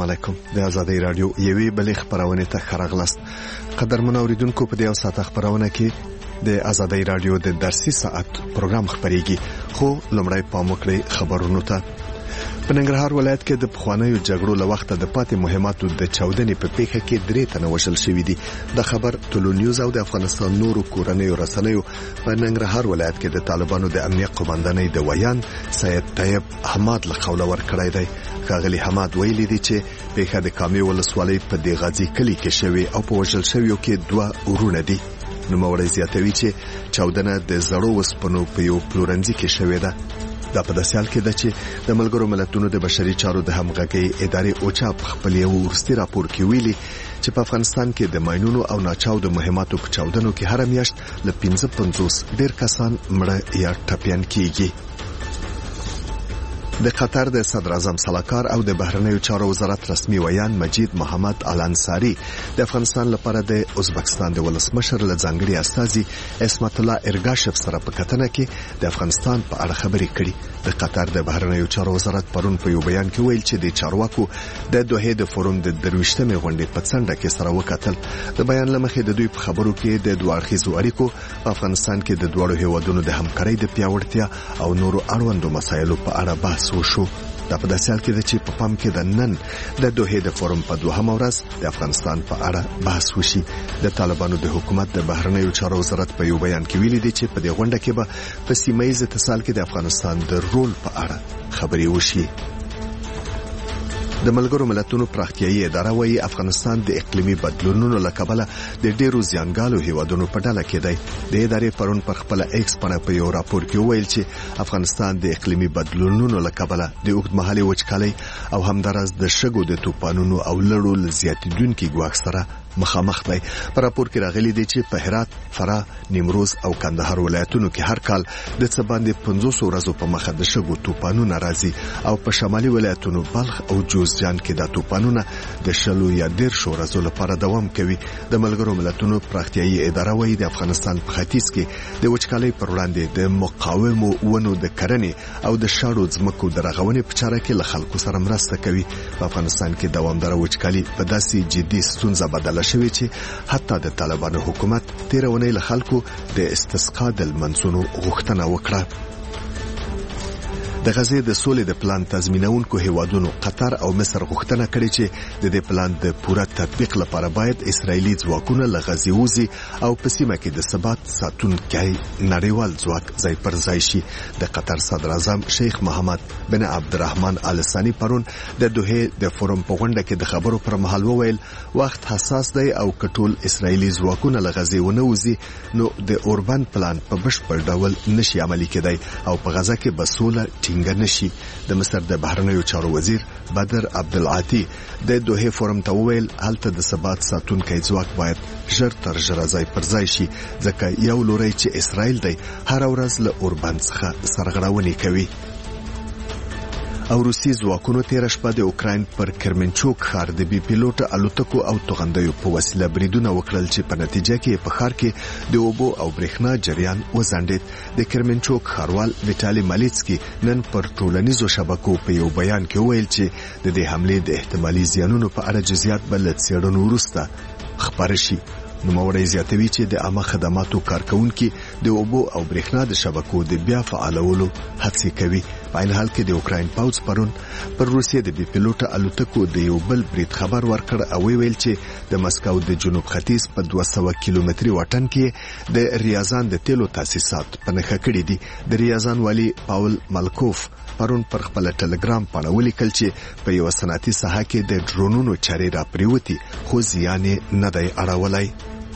علیکم. د آزادۍ رادیو یوې بلې خبرونه ته خراغلاست. قدرمن اوریدونکو، په دې ساعت خبرونه کې د آزادۍ رادیو د درسي ساعت پروګرام خبريږي. خو لمړی پام وکړئ خبرونو ته. په ننګرهار ولایت کې د پخوانیو جګړو له وخته د پاتې مهماتو د چاودنې په پیښه کې 3 تنه وژل شوي دي. د خبر ټولو نیوز او د افغانستان نورو کورنیو رسنیو په ننګرهار ولایت کې د طالبانو د امنیت قوماندانۍ د ویان سید طیب احمد له قوله ورکړی دی. ښاغلي حماد ویلي دي چې پیښه د کامې ولسوالۍ په د غازی کلی کې شوې او په وژل شویو کې 2 ورونه دي. نوموړی زیاتوي چې چاودنه د زړو وسپنو په یو پلورنځي کې شوې ده. دا په داسې حال کې ده چې د ملګرو ملتونو د بشري چارو د همغږۍ ادارې اوچا په خپل یو وروستي راپور کې ویلي چې په افغانستان کې د ماینونو او ناچاودو مهماتو په چاودنو کې هر میاشت له 55 ډیر کسان مړه یا ټپيان کیږي. د قطر د صدر اعظم صلاحکار او د بهرنیو چارو وزارت رسمي ویان مجید محمد الانصاری د افغانستان لپاره د ازبکستان د ولسمشر له ځانګړي استازي اسمت الله ارګاشف سره په کتنه کې د افغانستان په اړه خبرې کړې. د قطر د بهرنیو چارو وزارت پرون په یو بیان کې ویل چې د چارواکو د دوحې د فورم د 23مې غونډې په څنډه کې سره وکتل. د بیان لمخې د دوی په خبرو کې د دوه اړخیزو اړیکو په افغانستان کې د دوه هیوادونو د همکارۍ د پیاوړتیا او نورو اړوندو مسایلو په اړه بحث وشو. دا په داسې حال کې ده چې په پام کې د نن د دوحې د فورم په 2مه ورځ د افغانستان په اړه بحث وشي. د طالبانو د حکومت د بهرنیو چارو وزارت په یو بیان کې ویلي دي چې په دې غونډه کې به په سیمه ییز اتصال کې د افغانستان د رول په اړه خبرې وشي. د ملګرو ملتونو پراختیایي اداره وايي افغانستان د اقلیمي بدلونونو له کبله د ډیرو زیانګالو هیوادونو په ډله کې دی. د ادارې پرون پر خپل ایکس باندې په یو راپور کې ویل چې افغانستان د اقلیمي بدلونونو له کبله د اوږدمهالي وچکالۍ او همدارس د شګو د طوفانونو او لړو زیاتیدونکو ګواښ سره مخامخ دی. په راپور کې راغلي دي چې په هرات، فراه، نیمروز او کندهار ولایتونو کې هر کال د څه باندې 500 ورځو په مخه د شګو طوفانونه راځي او په شمالي ولایتونو بلخ او جوزجان کې د طوفانونه د 10 یا 13 ورځو لپاره دوام کوي. د ملګرو ملتونو پراختیایي اداره وايي د افغانستان په ختیځ کې د وچکالۍ پر وړاندې د مقاومو ونو د کرنې او د شاړو ځمکو د رغونې په چاره کې له خلکو سره مرسته کوي. په افغانستان کې دوامداره وچکالي په داسې جدي ستونزه بدله شوی چې حتی د طالبانو حکومت 13 ونې له خلکو د استسقا د منځونو غوښتنه وکړه. د غزې د سولې د پلان تضمینونکو هیوادونو قطر او مصر غوښتنه کړې چې د دې پلان د پوره تطبیق لپاره باید اسرایلی ځواکونه له غزې وځي او په سیمه کې د ثبات ساتونکي نړیوال ځواک ځای پر ځای شي. د قطر صدر اعظم شیخ محمد بن عبدالرحمن آل ثانی پرون د دوحې د فورم په غونډه کې د خبرو پر مهال وویل وخت حساس دی او کټول اسرایلی ځواکونه له غزې ونه وځي نو د اوربان پلان په بشپړ ډول نشي عملي کېدای او په غزه کې به سوله نشي. د مصر د بهرنیو چارو وزیر بدر عبدالعاطی د دوحې فورم ته وویل هلته د ثبات ساتونکي ځواک باید ژر تر ژره ځای پر ځای شي ځکه یو لوري چې اسرائیل دی هر ورځ له اوربان څخه سرغړونې کوي. او روسي ځواکونو تیر شپه د اوکراین پر کرمنچوک ښار د بي پیلوټ الوتکو او توغندیو په وسیله بریدونه وکړل چې په نتیجه کې په ښار کې د اوبو او برېښنا جریان وځنډید. د کرمنچوک ښاروال ویټالي مالیڅکي نن پر ټولنیزو شبکو په یو بیان کې ویل چې د دې حملې د احتمالي زیانونو په اړه جزئیات بل څېړنو وروسته خبر شي. نوموړی زیاتوي چې د عامه خدماتو کارکونکو د اوبو او برېښنا د شبکو د بیا فعالولو هڅې کوي. په عین حال کې د اوکراین پوځ پرون پر روسیې د بي پیلوټ الوتکو د یو بل برید خبر ورکړ او ویل چې د مسکو د جنوب ختیځ په 200 کیلومتري واټن کې د ریاضان د تیلو تاسیسات په نښه کړی دي. د ریاضان والی پاول مالکوف پرون پر خپل ټلګرام باندې ولیکل چې په یو صنعتي ساحه کې د ډرونونو چارې را پریوتي خو زیان نه دی اړولای.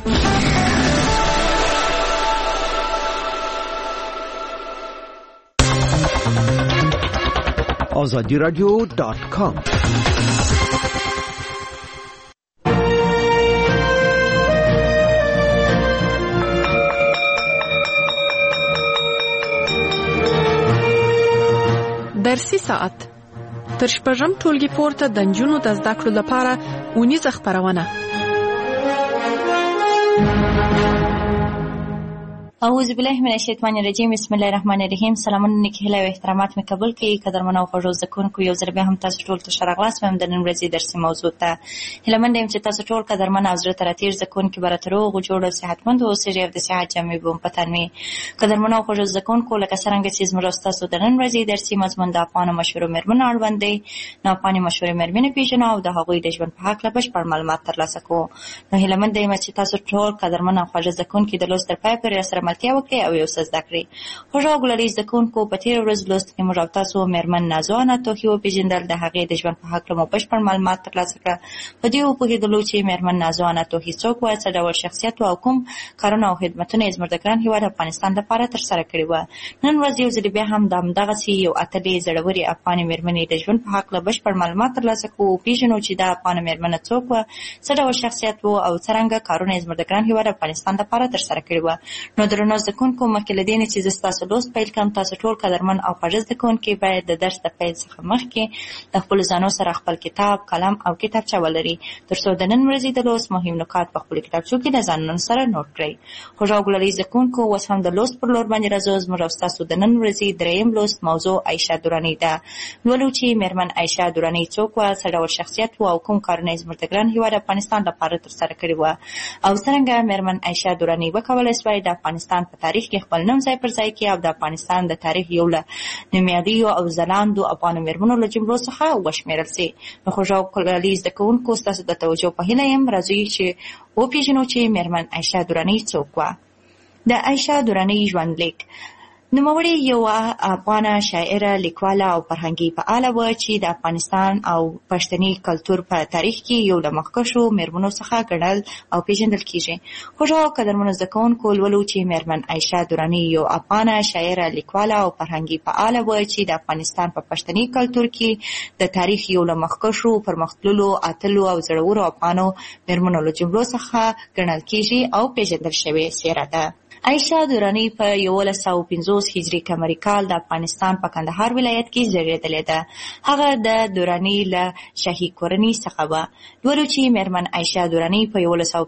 azadiradio.com درسي ساعت تر شپږم ټولګي پورته د نجونو د زده کړو لپاره اونیزه خبرونه. اعوذ بالله من الشیطان الرجیم. بسم الله الرحمن الرحیم. سلامونه نیکهیله او احترامات مې قبول کړئ. قدرمنو او خوږو زده کوونکو، یو ځل بیا هم تاسو ټول ته ښه راغلاست وایم د نن ورځې درسي موضوع ته. هیله مند یم چې تاسو ټول قدرمن او زړه ته راتېر زده کوونکي به راته روغ جوړ او صحتمند اوسېږئ او د صحت جامې به مو په تن وي. قدرمنو او خوږو زده کوونکو، لکه څرنګه چې زموږ او ستاسو د نن ورځې درسي مضمون د افغانو مشهورو مېرمنو اړوند دی، نو افغاني مشهورې مېرمنې پېژنو او د هغوی د ژوند په هکله بشپړ معلومات ترلاسه کوو. نو هیله مند یم چې تاسو ټول قدرمن او خوږ زده کوونکي د لوست تر پایه پورې راسره ملتیا وکړئ او یو څه زده کړئ. خوږو او ګلالي زده کوونکو، په تېره ورځ لوست کې موږ او تاسو مېرمن نازو انا توخي وپېژندل. د هغې د ژوند په هکله مو بشپړ معلومات ترلاسه کړه. په دې وپوهېدلو چې مېرمن نازو انا توخي څوک وه، څه ډول شخصیت و او کوم کارونه او خدمتونه یې زموږ د ګران هېواد افغانستان لپاره ترسره کړي وه. نن ورځ یو ځلې بیا هم د همدغسې یو اتلې زړورې افغانې مېرمنې د ژوند په هکله بشپړ معلومات ترلاسه کوو، وپېژنو چې دا افغانه مېرمنه څوک وه، څه ډول شخصیت و او څرنګه کارونه یې زموږ د ګران هېواد افغانستان لپاره ترسره کړي وه. نو درنو زده کوونکو، مخکې له دې نه چې زه ستاسو لوست پیل کړم، تاسو ټول قدرمن او خوږ زده کوونکي باید د درس د پیل څخه مخکې د خپلو ځانو سره خپل کتاب، قلم او کتابچه ولري، تر څو د نن ورځې د لوست مهم نکات په خپلو کتابچو کې د ځانونو سره نوټ کړئ. خوږو او ګلالي زده کوونکو، اوس هم د لوست پر لور باندې راځو. زموږ او ستاسو د نن ورځې درېیم لوست موضوع عایشه دراني ده. لولو چې مېرمن عایشه دراني څوک وه، څه ډول شخصیت و او کوم کارونه یې زموږ د ګران هېواد افغانستان لپاره ترسره کړي وه، او څرنګه مېرمن عایشه دراني وکولی سوای د افغانستان په تاریخ کې خپل نوم ځای پر ځای کړي او د افغانستان د تاریخ یو له نومیالیو او ځلانده افغانو مېرمنو له جملو څخه وشمېرل سي. نو خوږو او ګلالي زده کوونکو، ستاسو د توجه په هیله یم. راځئ چې وپېژنو چې مېرمن عایشه دراني څوک وه. د عایشه دراني ژوندلیک. نوموړې یوه افغانه شاعره، لیکواله او فرهنګي فعاله وه چې د افغانستان او پښتني کلتور په تاریخ کې یو له مخکښو مېرمنو څخه ګڼل او پېژندل کېږي. خوږو او قدرمنو زده کوونکو، لولو چې مېرمن عایشه دراني یو افغانه شاعره، لیکواله او فرهنګي فعاله وه چې د افغانستان په پښتني کلتور کې د تاریخ یو له مخکښو، پرمختللو، اتلو او زړورو افغانو مېرمنو له جملو څخه ګڼل کېږي او پېژندل شوې څېره ده. عایشه دراني په 1150 هجري قمري کال د افغانستان په کندهار ولایت کې زیږېدلې ده. هغه د دراني له شاهي کورنۍ څخه وه. لولو چې مېرمن عایشه دراني په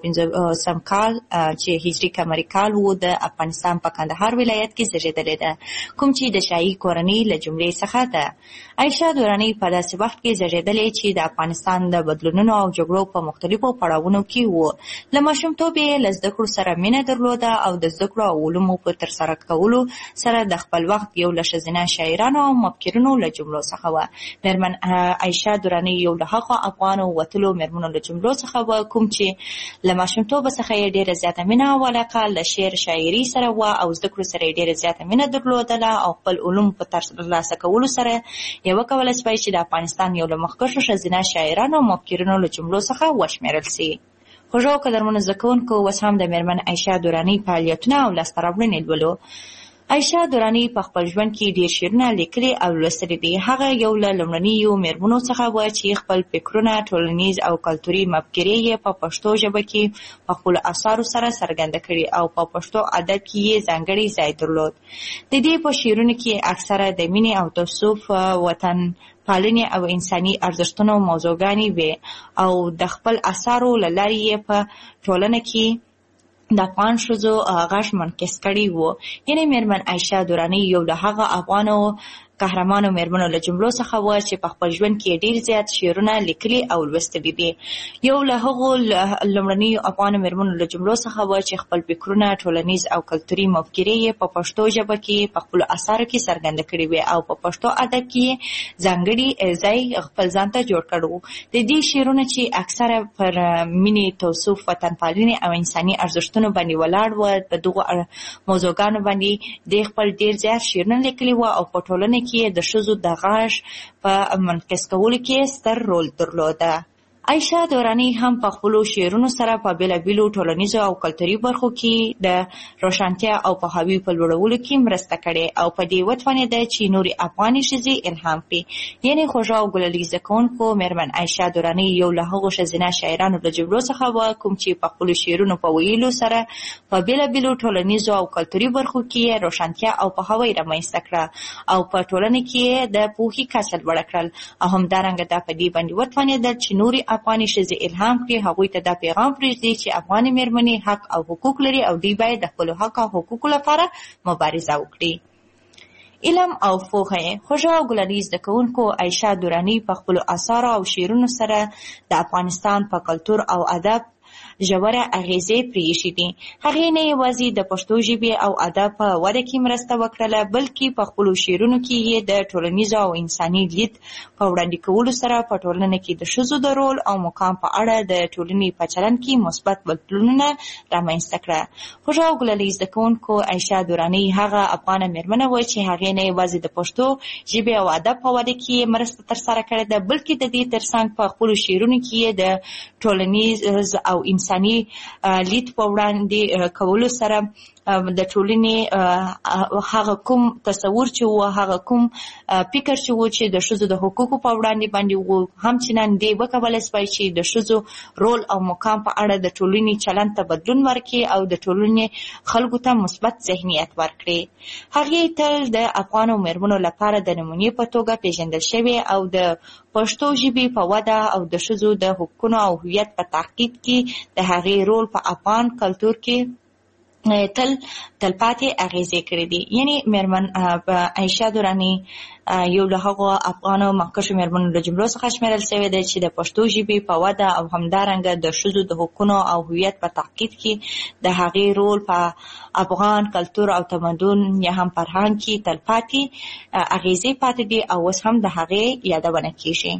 1150 کال چې هجري قمري کال و د افغانستان په کندهار ولایت کې زیږېدلې ده، کوم چې د شاهي کورنۍ له جملې څخه ده. عایشه دراني په داسې وخت کې زیږېدلې چې د افغانستان د بدلونونو او جګړو په مختلفو پړاوونو کې و. له ماشومتوب یې له زده کړو سره مینه درلوده او د زده کړو او علومو په ترسره کولو سره د خپل وخت یو له ښځینه شاعرانو او مفکرینو له جملو څخه وه. مېرمن عایشه دراني یو له هغو افغانو وتلو مېرمنو له جملو څخه وه، کوم چې له ماشومتوبه څخه یې ډېره زیاته مینه او علاقه له شعر شاعري سره وه او زده کړو سره یې ډېره زیاته مینه درلودله او خپل علوم په ترلاسه کولو سره یې وکولی سوای چې د افغانستان یو له مخکښو ښځینه شاعرانو او مفکرینو له جملو څخه وشمېرل سي. خوږو او قدرمنو زده کوونکو، اوس هم د مېرمن عایشه دراني فعالیتونه او لاسته راوړنې لولو. عایشه دراني په خپل ژوند کې ډېر شعرونه لیکلي او لوستلي دي. هغه یو له لومړنیو مېرمنو څخه وه چې خپل فکرونه، ټولنیز او کلتوري مفکورې یې په پښتو ژبه کې په خپلو اثارو سره څرګنده کړي او په پښتو ادب کې یې ځانګړی ځای درلود. د دې په شعرونو کې اکثره د مینې او توصیف، وطن پالنې او انساني ارزښتونو موضوعګانې وې او د خپل اثارو له لارې یې په ټولنه کې د افغان ښځو غږ منعکس کړی و. یعنې مېرمن عایشه دراني یو له هغه افغانو قهرمانو مېرمنو له جملو څخه وه چې په خپل ژوند کې ډېر زیات شعرونه لیکلي او لوستلي دي. یو له هغو لومړنیو افغانو مېرمنو له جملو څخه وه چې خپل فکرونه، ټولنیز او کلتوري مفکورې یې په پښتو ژبه کې په خپلو اثارو کې څرګنده کړي وې او په پښتو ادب کې ځانګړي ځای خپل ځان ته جوړ کړی و. د دې شعرونه چې اکثره پر مینې، توصیف، وطن پالنې او انساني ارزښتونو باندې ولاړ وه، په دغو موضوعګانو باندې د خپل ډېر زیات شعرونه لیکلي وه او په ټولنه کې د ښځو د غږ په منعکس کولو کې ستر رول درلوده. عایشه دراني هم په خپلو شعرونو سره په بېلابېلو ټولنیزو او کلتوري برخو کې د روښانتیا او پوهاوي په لوړولو کې مرسته کړې او په دې وتوانېده چې نورې افغاني ښځې الهام کړي. یعنې خوږو او ګلالي زده کوونکو، مېرمن عایشه دراني یو له هغو ښځینه شاعرانو له جملو څخه وه کوم چې په خپلو شعرونو په ویلو سره په بېلابېلو ټولنیزو او کلتوري برخو کې روښانتیا او پوهاوی رامنځته کړه او په ټولنه کې د پوهې کچه لوړه کړل او همدارنګه دا په دې باندې وتوانېدل چې نورې افغاني ښځې الهام کړي، هغوی ته دا پیغام پرېږدي چې افغاني مېرمنې حق او حقوق لري او دوی باید د خپلو حق او حقوقو لپاره مبارزه وکړي. علم او پوهه. خوږه او ګلانیز زده کوونکو عایشه دراني په خپلو اثارو او شعرونو سره د افغانستان په کلتور او ادب ژوره اغیزې پرېښې دي. هغې نه یوازې د پښتو ژبې او ادب په وده کې مرسته وکړله، بلکې په خپلو شعرونو کې یې د ټولنیزو او انساني لید په وړاندې کولو سره په ټولنه کې د ښځو د رول او مقام په اړه د ټولنې په چلند کې مثبت بدلونونه رامنځته کړه. خوږه او ګلانیز زده کوونکو عایشه دراني هغه افغانه مېرمنه وه چې هغې نه یوازې د پښتو ژبې او ادب په وده کې مرسته ترسره کړې ده، بلکې د دې ترڅنګ په خپلو شعرونو کې یې د ټولنیز او انساني لید په وړاندې کولو سره د ټولنې هغه کوم تصور چې و، هغه کوم فکر چې و چې د ښځو د حقوقو په وړاندې باندې و، همچنان دې وکولی شوای چې د ښځو رول او مقام په اړه د ټولنې چلند ته بدلون ورکړي او د ټولنې خلکو ته مثبت ذهنیت ورکړي. هغې تل د افغانو مېرمنو لپاره د نمونې په توګه پیژندل شوې او د پښتو ژبې په وده او د ښځو د حقوقو او هویت په تحقیق کې د هغې رول په افغان کلتور کې تلپاتې اغیزې کړې دي. یعنی مېرمن عایشه دراني یو له هغو افغانو مخکښو مېرمنو له جملو څخه شمېرل شوې ده چې د پښتو ژبې په وده او همدارنګه د ښځو د حقوقو او هویت په تحقیق کې د هغې رول په افغان کلتور او تمدن یا هم فرهنګ کې تلپاتې اغیزې پاتې دي او اوس هم د هغې یادونه کېږي.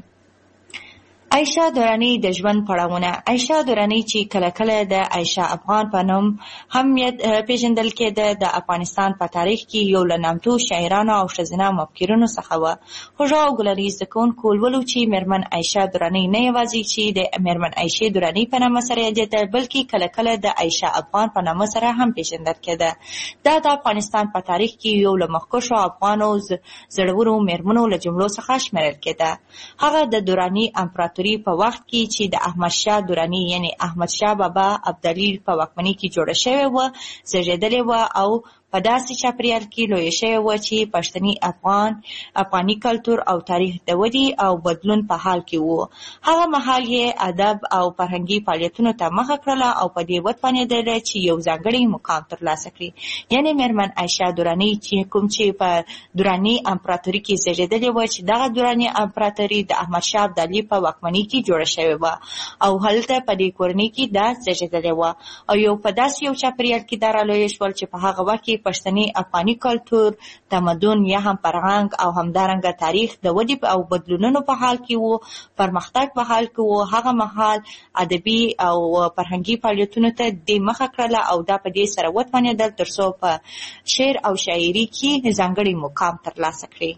عایشه دراني د ژوند پړاوونه. عایشه دراني چې کله کله د عایشه افغان په نوم هم پیژندل کېده، د افغانستان په تاریخ کې یو له نامتو شاعرانو او ښځینه مفکرینو څخه وه. خوږه او ګلانیز زده کوونکو ولولو چې مېرمن عایشه دراني نه یوازې چې د مېرمن عایشې دراني په نامه سره یادېده، بلکې کله کله د عایشه افغان په نامه سره هم پیژندل کېده. دا د افغانستان په تاریخ کې یو له مخکښو افغانو زړورو مېرمنو له جملو څخه شمېرل کېده. هغه د دراني امپراتورۍ په وخت کې چې د احمد شاه دراني یعنی احمد شاه بابا ابدالي په واکمنۍ کې جوړه شوې وه زېږېدلې وه او په داسې چاپریال کې لویه شوې وه چې پښتني افغاني کلتور او تاریخ د ودې او بدلون په حال کې وو. هغه مهال یې ادب او فرهنګي فعالیتونو ته مخه کړله او په دې وتوانېدله چې یو ځانګړی مقام ترلاسه کړي. یعنې مېرمن عایشه دراني چې کوم چې په دراني امپراتورۍ کې زېږېدلې وه چې دغه دراني امپراتوري د احمد شاه ابدالي په واکمنۍ کې جوړه شوې وه او هلته په دې کورنۍ کې دا زېږېدلې وه او په داسې یو چاپریال کې دا رالویه شول چې په هغه وخت کې پښتني افغاني کلتور، تمدن یا هم فرهنګ او همدارنګه تاریخ د ودې او بدلونونو په حال کې وو، پرمختګ په حال کې وو. هغه مهال ادبي او فرهنګي فعالیتونو ته د مخه کړله او دا په دې سره وتوانېدل تر څو په شعر او شاعري کې ځانګړی مقام ترلاسه کړي.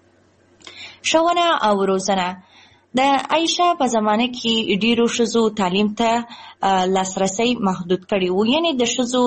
ښوونه او روزنه. د عایشه په زمانه کې ډیرو ښځو تعلیم ته لاسرسی محدود کړی و، یعنی د ښځو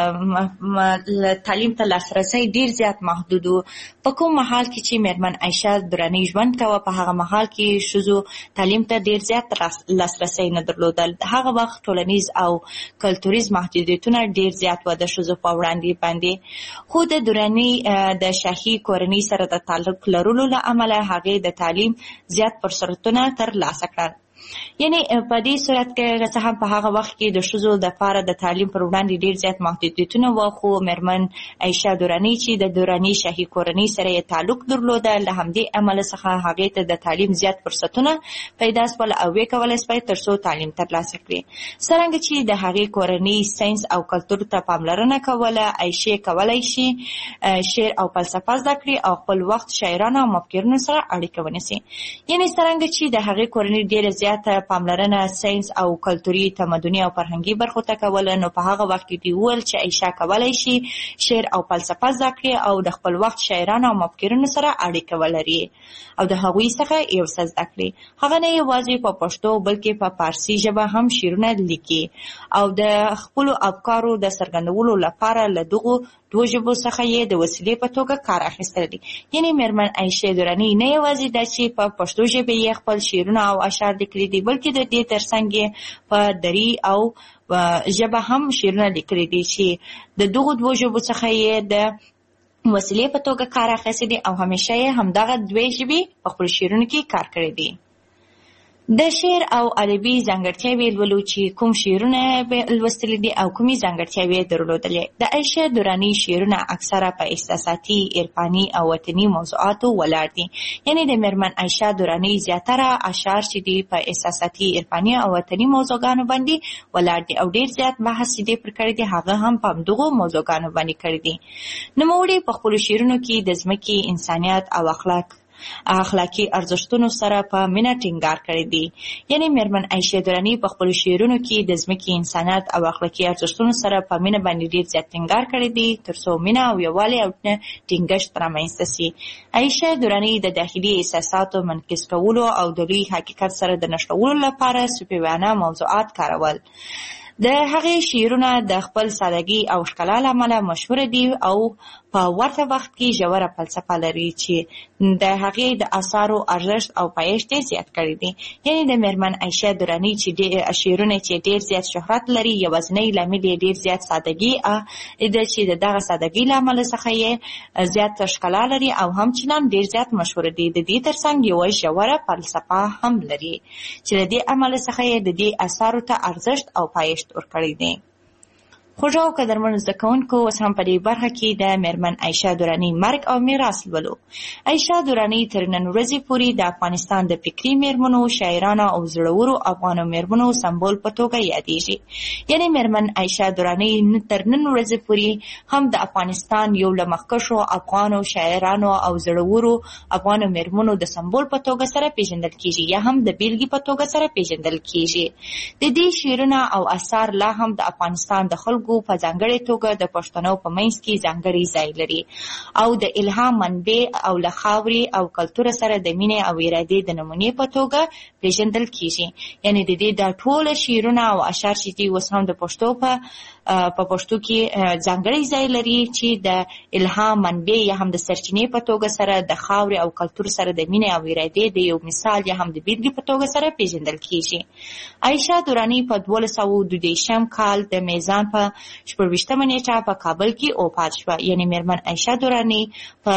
تعلیم ته لاسرسی ډیر زیات محدود و. په کوم مهال کې چې مېرمن عایشه دراني ژوند کوه په هغه مهال کې ښځو تعلیم ته ډیر زیات لاسرسی نه درلودل. هغه وخت ټولنیز او کلتوریز محدودیتونه ډیر زیات و د ښځو په وړاندې باندې. خو د دراني د شاهي کورنۍ سره د تعلق لرلو له امله هغې د تعلیم زیات فرصتونه ترلاسه کړل. یعنی په دې صورت کې څه هم په هغه وخت کې د ښځو لپاره د تعلیم پر وړاندې ډیر زیات محدودیتونه وو، خو مېرمن عایشه دراني چې د دراني شاهي کورنۍ سره یې تعلق درلوده له همدې امله څخه هغې ته د تعلیم زیات فرصتونه پیدا شول او ویې کولی شوی تر څو تعلیم ترلاسه کړي. څرنګه چې د هغې کورنۍ ساینس او کلتور ته پاملرنه کوله، عایشې کولی شي شعر او فلسفه زده کړي او خپل وخت شاعرانو او مفکرینو سره اړیکه ونیسي. یعنی څرنګه چې د هغې کورنۍ ډیره زیاته پاملرنه ساینس او کلتوري تمدني او فرهنګي برخو ته کوله، نو په هغه وخت کې دوی وویل چې عایشه کولی شي شعر او فلسفه زده کړي او د خپل وخت شاعرانو او مفکرینو سره اړیکه ولري او د هغوی څخه یو څه زده کړي. هغه نه یوازې په پښتو بلکې په فارسي ژبه هم شعرونه لیکي او د خپلو افکارو د څرګندولو لپاره له دغو دوه ژبو څخه یې د وسیلې په توګه کار اخیستل دي. یعنې مېرمن عایشه دراني نه یوازې دا چې په پښتو ژبه یې خپل شعرونه او اشعار لیکلي دي، بلکې د دې ترڅنګ یې په دري او ژبه هم شعرونه لیکلي دي چې د دغو دوه ژبو څخه یې د وسیلې په توګه کار اخیستی دي او همیشه یې همدغه دوه ژبې په خپلو شعرونو کې کار کړی دی. د شعر او ادبي ځانګړتیاوې لولو چې کوم شعرونه به لوستلي دي او کومې ځانګړتیاوې درلودلې. د عایشه دراني شعرونه اکثره په احساساتي، عرفاني او وطني موضوعاتو ولاړ دي. یعنې د میرمن عایشه دراني زیاتره اشعار چې دي په احساساتي، عرفاني او وطني موضوعګانو باندې ولاړ دي او ډېر زیات بحث چې دي پر کړی دي هغه هم په همدغو موضوعګانو باندې کړی دي. نوموړي په خپلو شعرونو کې د ځمکې، انسانیت او اخلاقي ارزښتونو سره په مینه ټینګار کړی دی. یعنی میرمن عایشه دراني په خپلو شعرونو کې د ځمکې، انسانیت او اخلاقي ارزښتونو سره په مینه باندې ډېر زیات ټینګار کړی دی ترڅو مینه او یووالی او ټینګښت رامنځته سي. عایشه دراني د داخلي احساساتو منعکس کولو او د لوی حقیقت سره د نښلولو لپاره صوفیانه موضوعات کارول. د هغې شعرونه د خپل سادګي او ښکلا له امله مشهوره دي او په ورته وخت کې ژوره فلسفه لري چې د هغې د اثارو ارزښت او پایښت یې زیات کړی دی. یعنې د میرمن عایشه دراني چې شعرونه چې ډېر زیات شهرت لري یوازینی لامل یې ډېر زیات سادګي ده چې د دغه سادګۍ له امله څخه یې زیات ښکلا لري او همچنان ډېر زیات مشهوره دي. د دې ترڅنګ یوه ژوره فلسفه هم لري چې له دې امله څخه یې د دې اثارو ته ارزښت او پایښت ورکړی دی. خوږو او قدرمنو زده کوونکو، اوس هم په دې برخه کې د میرمن عایشه دراني مرګ او میراث لولو. عایشه دراني تر نن ورځې پورې د افغانستان د فکري میرمنو، شاعرانو او زړورو افغانو میرمنو سمبول په توګه یادېږي. یعنې میرمن عایشه دراني تر نن ورځې پورې هم د افغانستان یو له مخکښو افغانو شاعرانو او زړورو افغانو میرمنو د سمبول په توګه سره پیژندل کیږي یا هم د بیلګې په توګه سره پیژندل کیږي. د دې شعرونه او اثار لا هم د افغانستان د خلکو په ځانګړې توګه د پښتنو په منځ کې ځانګړی ځای لري او د الهام منبع او له خاورې او کلتور سره د مینې او ارادې د نمونې په توګه پیژندل کیږي. یعنې د دې د ټول شعرونه او اشعار چې دي اوس هم د پښتو په پښتو کې ځانګړی ځای لري چې د الهام منبع یا هم د سرچینې په توګه سره د خاورې او کلتور سره د مینې او ارادې د یو مثال یا هم د بیلګې په توګه سره پیژندل کیږي. عایشه دراني په 1222 کال د میزان په 14مه نیټه په کابل کې وفات شوه. یعنې میرمن عایشه دراني په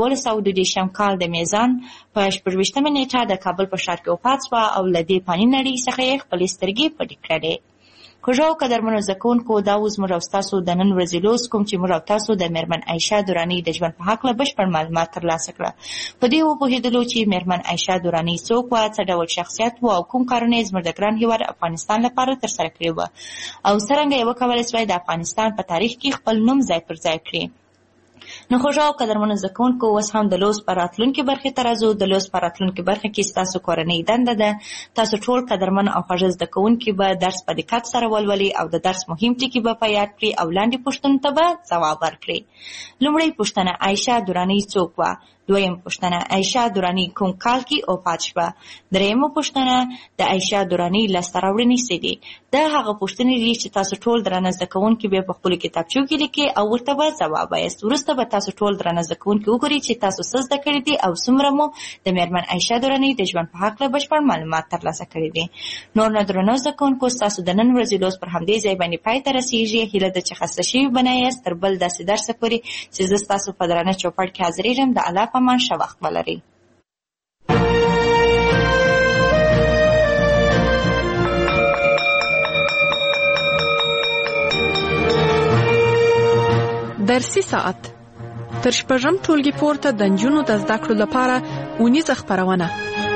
1222 کال د میزان په 14مه نیټه د کابل په ښار کې وفات شوه او له دې فاني نړۍ څخه یې خپلې سترګې پټې کړې. خوږو او قدرمنو زده کوونکو، دا اوس موږ او ستاسو د نن ورځې لوست کوم چې موږ او تاسو د میرمن عایشه دراني د ژوند په هکله بشپړ معلومات ترلاسه کړه. په دې وپوهېدلو چې میرمن عایشه دراني څوک وه، څه ډول شخصیت و او کوم کارونه یې زموږ د ګران هېواد افغانستان لپاره ترسره کړي وه او څرنګه یې وکولی سوای د افغانستان په تاریخ کې خپل نوم ځای پر ځای کړي. نو خوږو او قدرمنو زده کوونکو، اوس هم د لوست په راتلونکې برخې ته راځو. د لوست په راتلونکې برخه کې ستاسو کورنۍ دنده ده تاسو ټول قدرمن او خوږ زده کوونکي به درس په دقت سره ولولئ او د درس مهم ټکي به په یاد کړئ او لاندې پوښتنو ته به ځواب ورکړئ. لومړی پوښتنه: عایشه دراني څوک وه؟ دویم پوښتنه: عایشه دراني کوم کال کې وفات شوه؟ دریمه پوښتنه: د عایشه دراني لاسته راوړنې څه دي؟ دا هغه پوښتنې دي چې تاسو ټول درانه زده کوونکي به په خپلو کتابچو کې لیکئ او ورته به ځواب وایاست. وروسته به تاسو ټول درانه زده کوونکي وګورئ چې تاسو څه زده کړي دي او څومره مو د میرمن عایشه دراني د ژوند په هکله بشپړ معلومات ترلاسه کړي دي. نور نو درنو زده کوونکو، ستاسو د نن ورځې لوست پر همدې ځای باندې پای ته رسېږي. هیله ده چې خسته شوي به نه یاست تر بل داسې درسه پورې چې زه ستاسو په درانه چوپړ کې حاضرېږم. د الله په امان، ښه وخت ولرئ. درسي ساعت تر شپږم ټولګي پورته د نجونو د زده کړو لپاره اونیزه خپرونه.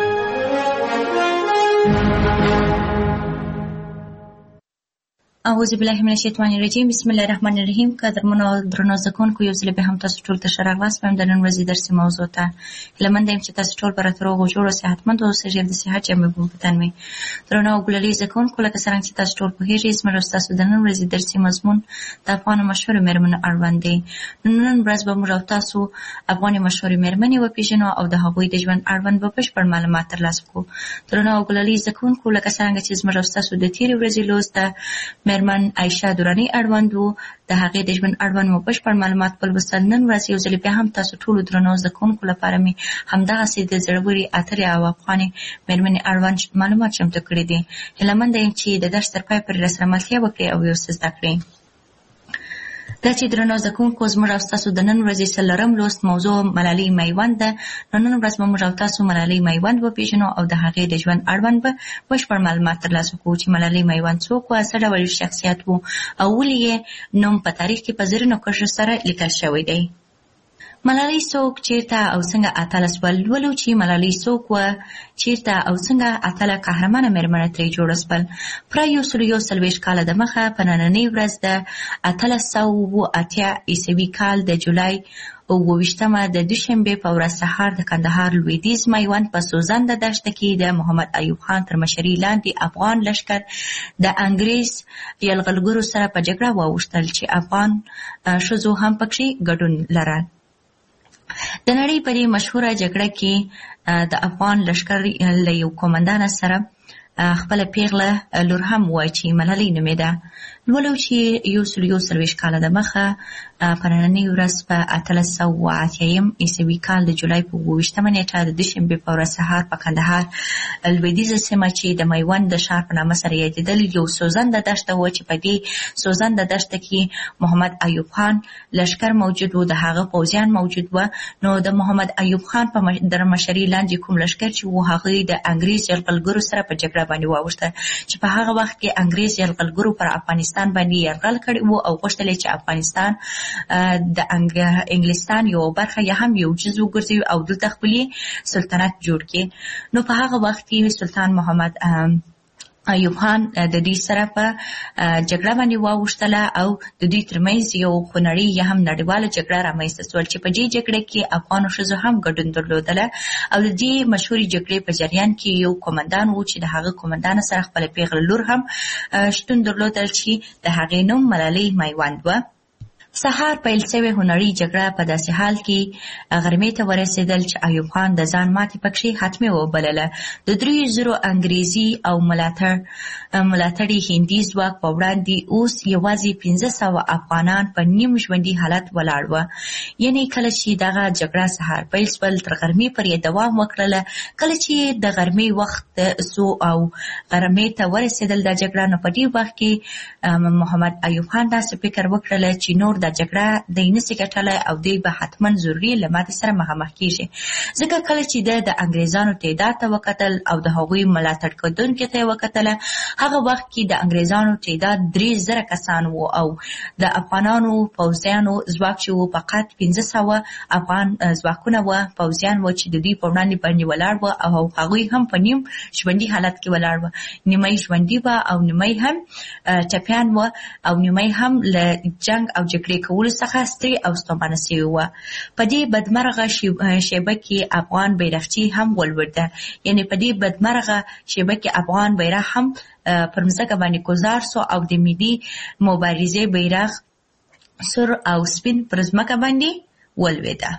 اعوذ بالله من الشیطان الرجیم. بسم الله الرحمن الرحیم. قدرمنو او درنو زده کوونکو، یو ځل بیا هم تاسو ټول ته ښه راغلاست. د نن ورځې درسي موضوع ته هیله مند یم چې تاسو ټول به راته روغ او جوړ او صحتمند اوسئ. ژر د صحت جامې به په تن وي. درنو او ګلالي زده کوونکو، لکه څرنګه چې تاسو ټول پوهېږئ، زموږ او ستاسو د نن ورځې درسي مضمون د افغانو مشهورو مېرمنو اړوند دی. نن ورځ به موږ او تاسو افغاني مشهورې مېرمنې وپېژنو او د هغوی د ژوند اړوند به بشپړ معلومات ترلاسه کړو. درنو او ګلالي زده کوونکو، لکه څرنګه چې زموږ او ستاسو د تېرې ورځې لوست د میرمن عایشه دراني اړوند و، د هغې د ژوند اړوند مو بشپړ معلومات ولوستل. نن ورځ یو ځل بیا هم تاسو ټولو درنو زده کوونکو لپاره مې همدغسې د زړورې اترې او افغانې مېرمنې اړوند معلومات چمتو کړي دي. هیله منده یم چې د درس تر پای پورې راسره ملتیا وکړئ او یو څه زده کړئ. دا چې درنو زده کوونکو زموږ او ستاسو د نن ورځې څلورم لوست موضوع ملالۍ میوند ده. نو نن ورځ به موږ او تاسو ملالۍ میوند وپېژنو او د هغې د ژوند اړوند به بشپړ معلومات ترلاسه کوو چې ملالۍ میوند څوک وه، څه ډول شخصیت و او ولې یې نوم په تاریخ کې په زرینو کرښو سره لیکل شوی دی. ملالۍ څوک، چیرته او څنګه اتله سول؟ ولو چې ملالۍ څوک وه، چیرته او څنګه اتله قهرمانه مېرمنه ترې جوړه سول. پوره 140 کاله د مخه په نننۍ ورځ د 1880 عیسوي کال د جولای 28 د دوشنبې په ورځ سهار د کندهار لویدیځ میوند په سوزنده دښته کې د محمد ایوب خان تر مشرۍ لاندې افغان لښکر د انګریز یرغلګرو سره په جګړه واوښتل چې افغان ښځو هم پکې ګډون لرل. د نړۍ په دې مشهوره جګړه کې د افغان لښکر له یو قومندان سره خپله پیغله لور هم وه چې ملالۍ نومېده. ولو چې 140 کاله د مخه په نننۍ ورځ په 1880 عیسوي کال د جولای په 28 نیټه د دوشنبې په ورځ سهار په کندهار لویدیځه سیمه چې د میوند د ښار په نامه سره یادېدل یو سوزنده دښته وه چې په دې سوزنده دښته کې محمد ایوب خان لښکر موجود و، د هغه پوځیان موجود و. نو د محمد ایوب خان په مشرۍ لاندې کوم لښکر چې و هغه د انګریز یرغلګرو سره په جګړه باندې واوښته چې په هغه وخت کې انګریز یرغلګرو پر افغانستان باندې یرغل کړی و او غوښتل چې افغانستان د انګلستان یو برخه یا هم یو جز وګرځوي او دلته خپل سلطنت جوړ کړي. نو په هغه وخت کې سلطان محمد ایوب خان د دې سره په جګړه باندې واوښتله او د دوی ترمنځ یو خونړۍ یا هم نړیواله جګړه رامنځته سول چې په دې جګړه کې افغانو ښځو هم ګډون درلودله او د دې مشهورې جګړې په جریان کې یو قومندان و چې د هغه قومندان سره خپله پیغله لور هم شتون درلودل چې د هغې نوم ملالۍ میوند وه. سهار پیل شوې هنري جګړه په داسې حال کې غرمې ته ورسېدل چې ایوب خان د ځان ماتې پکې حتمي وبلله. د 300 انګریزي او ملاتړي هندي ځواک په وړاندې اوس یوازې 500 افغانان په نیم ژوندي حالت ولاړ وه. یعنې کله چې دغه جګړه سهار پیل شول تر غرمې پورې دوام وکړله. کله چې د غرمې وخت سو او غرمې ته ورسېدل د جګړه، نو په دې وخت کې محمد ایوب خان داسې فکر وکړله چې نور د جګړه دی نسي ګټلی او دی به حتما ضروري له ماتې سره مخامخ کېږي. ځکه کله چې د انګریزانو تعداد ته وکتل او د هغوی ملاتړ کوونکو ته یې وکتله، هغه وخت کې د انګریزانو تعداد 3000 کسان و او د افغانانو پوځیانو ځواک چې و فقط 500 افغان ځواکونه و، پوځیان و چې د دوی په وړاندې باندې ولاړ و او هغوی هم په نیم ژوندي حالت کې ولاړ و. نیمه ژوندي و او نیمه هم ټپیان و او نیمه هم له جنگ او جګړې کولو څخه ستړي او ستومانه شوي وه. په دې بدمرغه شیبه کې افغان بیرغچی هم ولوېده. یعنې په دې بدمرغه شیبه کې افغان بیرغ هم پر مځکه باندې ګذار سو او د ملي مبارزې بیرغ سور او سپین پر ځمکه باندې ولوېده.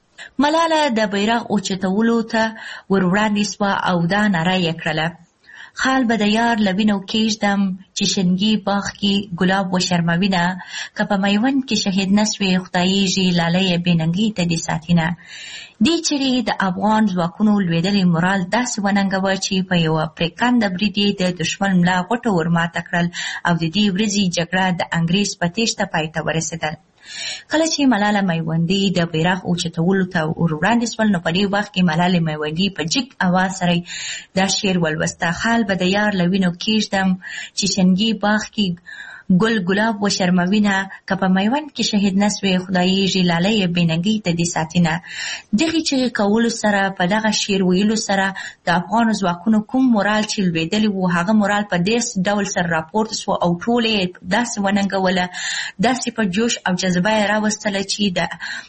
ملاله د بیرغ اوچتولو ته ور وړاندې سوه او دا ناره یې کړله: خال به د یار لوینو کېږدم چې شنګي باغ کې ګلاب وشرموینه، که په میوند کې شهید نسوې خدایږي لالی بېننګۍ ته دې ساتینه. دې چیرې د افغان ځواکونو لوېدلې مورال داسې وننګوه چې په یوه پرېکنده برید یې د دښمن ملا غوټه ورماته کړل او د دې ورځې جګړه د انګریز په تېښته پای ته ورسېدل. کله چې ملاله میوندي د بیرغ اوچتولو ته ور وړاندې سول، نو په دې وخت کې ملاله میوندي په جګ اواز سره دا شعر ولوسته: خال به د یار له وینو کېږدم چې شنګي باغ کې ګل ګلاب وشرموینه، که په میوند کې شهید نسوې خدایږي لالی بېننګۍ ته دې ساتینه. دغې چغې کولو سره، په دغه شعر ویلو سره د افغانو ځواکونو کوم مورال چې لوېدلی و هغه مورال په داسې ډول سره راپورته سو او ټول یې داسې وننګوله، داسې په جوش او جذبه یې راوستله چې د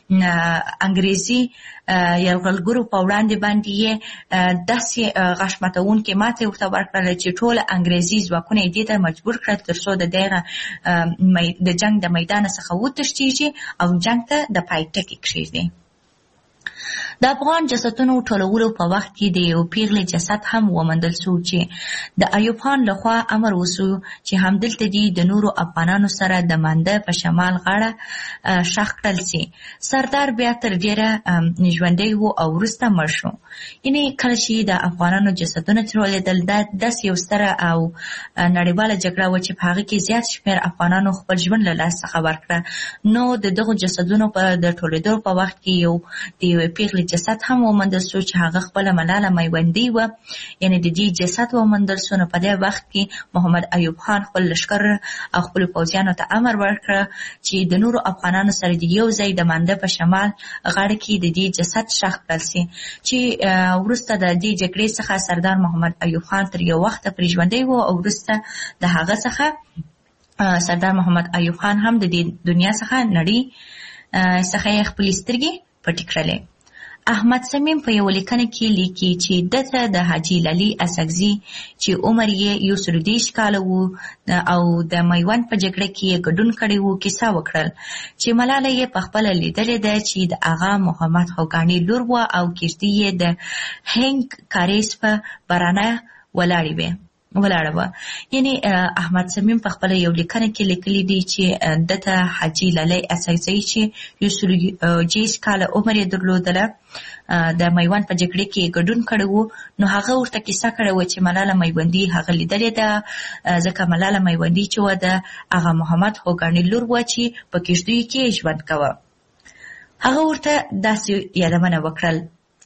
انګریزي یرغلګرو په وړاندې باندې یې داسې غاښ ماتوونکې ماتې ورته ورکړله چې ټول انګریزي ځواکونه یې دې ته مجبور کړل تر څو د دغه د جنگ د میدان څخه وتښتېږي او جنگ ته د پای ټکی کېږدي. د افغان جسدونو ټولولو په وخت کې د یو پیغلې جسد هم وموندل شو چې د ایوب خان لخوا امر وشو چې همدلته د نورو افغانانو سره د مانده په شمال غاړه ښخ کړل شي. سردار بیا تر ډیره ژوندی و او وروسته مړ شو. یعنې کله چې د افغانانو جسدونه ټولېدل دا داسې یو ستره او نړیواله جګړه وه چې په هغې کې زیات شمېر افغانانو خپل ژوند له لاسه څخه ورکړه. نو د دغو جسدونو په د ټولېدو په وخت کې یو د یوې پیغلې جسد هم وموندل شو چې هغه خپله ملاله میوندۍ وه، یعنې د دې جسد وموندل شو. نو په دې وخت کې محمد ایوب خان خپل لښکر او خپلو پوځیانو ته امر ورکړه چې د نورو افغانانو سره د یو ځای د مانده په شمال غاړه کې د دې جسد ښخ کړل شي، چې وروسته د دې جګړې څخه سردار محمد ایوب خان تر یو وخته پرې ژوندی و او وروسته د هغه څخه سردار محمد ایوب خان هم د دې دنیا څخه نړۍ څخه یې خپلې سترګې پټې کړلې. احمد صمیم په یو لیکنه کې لیکي چې دته د حاجي لالي اسکزي چې عمر یې 130 کاله و او د میوند په جګړه کې یې ګډون کړی و کیسه وکړل چې ملاله یې په خپله لیدلې ده چې د آغا محمد خوګاني لور وه او کښتۍ یې د هنګ کاریز په برانه ولاړه وه. یعنی احمد صمیم په خپله یو لیکنه کې لیکلی دی چې دته حاجي لالی اسکزي چې 130 کاله عمر یې درلودله د میوند په جګړې کې ګډون کړی و. نو هغه ورته کیسه کړې وه چې ملاله میوندي هغه لیدلې ده، ځکه ملاله میوندي چې وه د آغا محمد خوګاني لور وه چې په کښتیو کې ژوند کوه. هغه ورته داسې یادونه وکړل: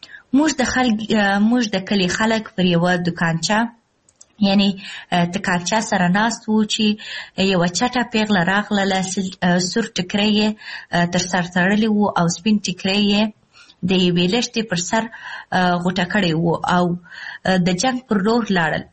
موږ د کلي خلک پر یوه دوکانچه یعنی تکانچه سره ناست وو چې یوه چټه پیغله راغله، سور ټکری یې تر سر تړلی وو او سپین ټکری یې د یوې لښتې پر سر غوټه کړی وو او د جنګ پر لور لاړل.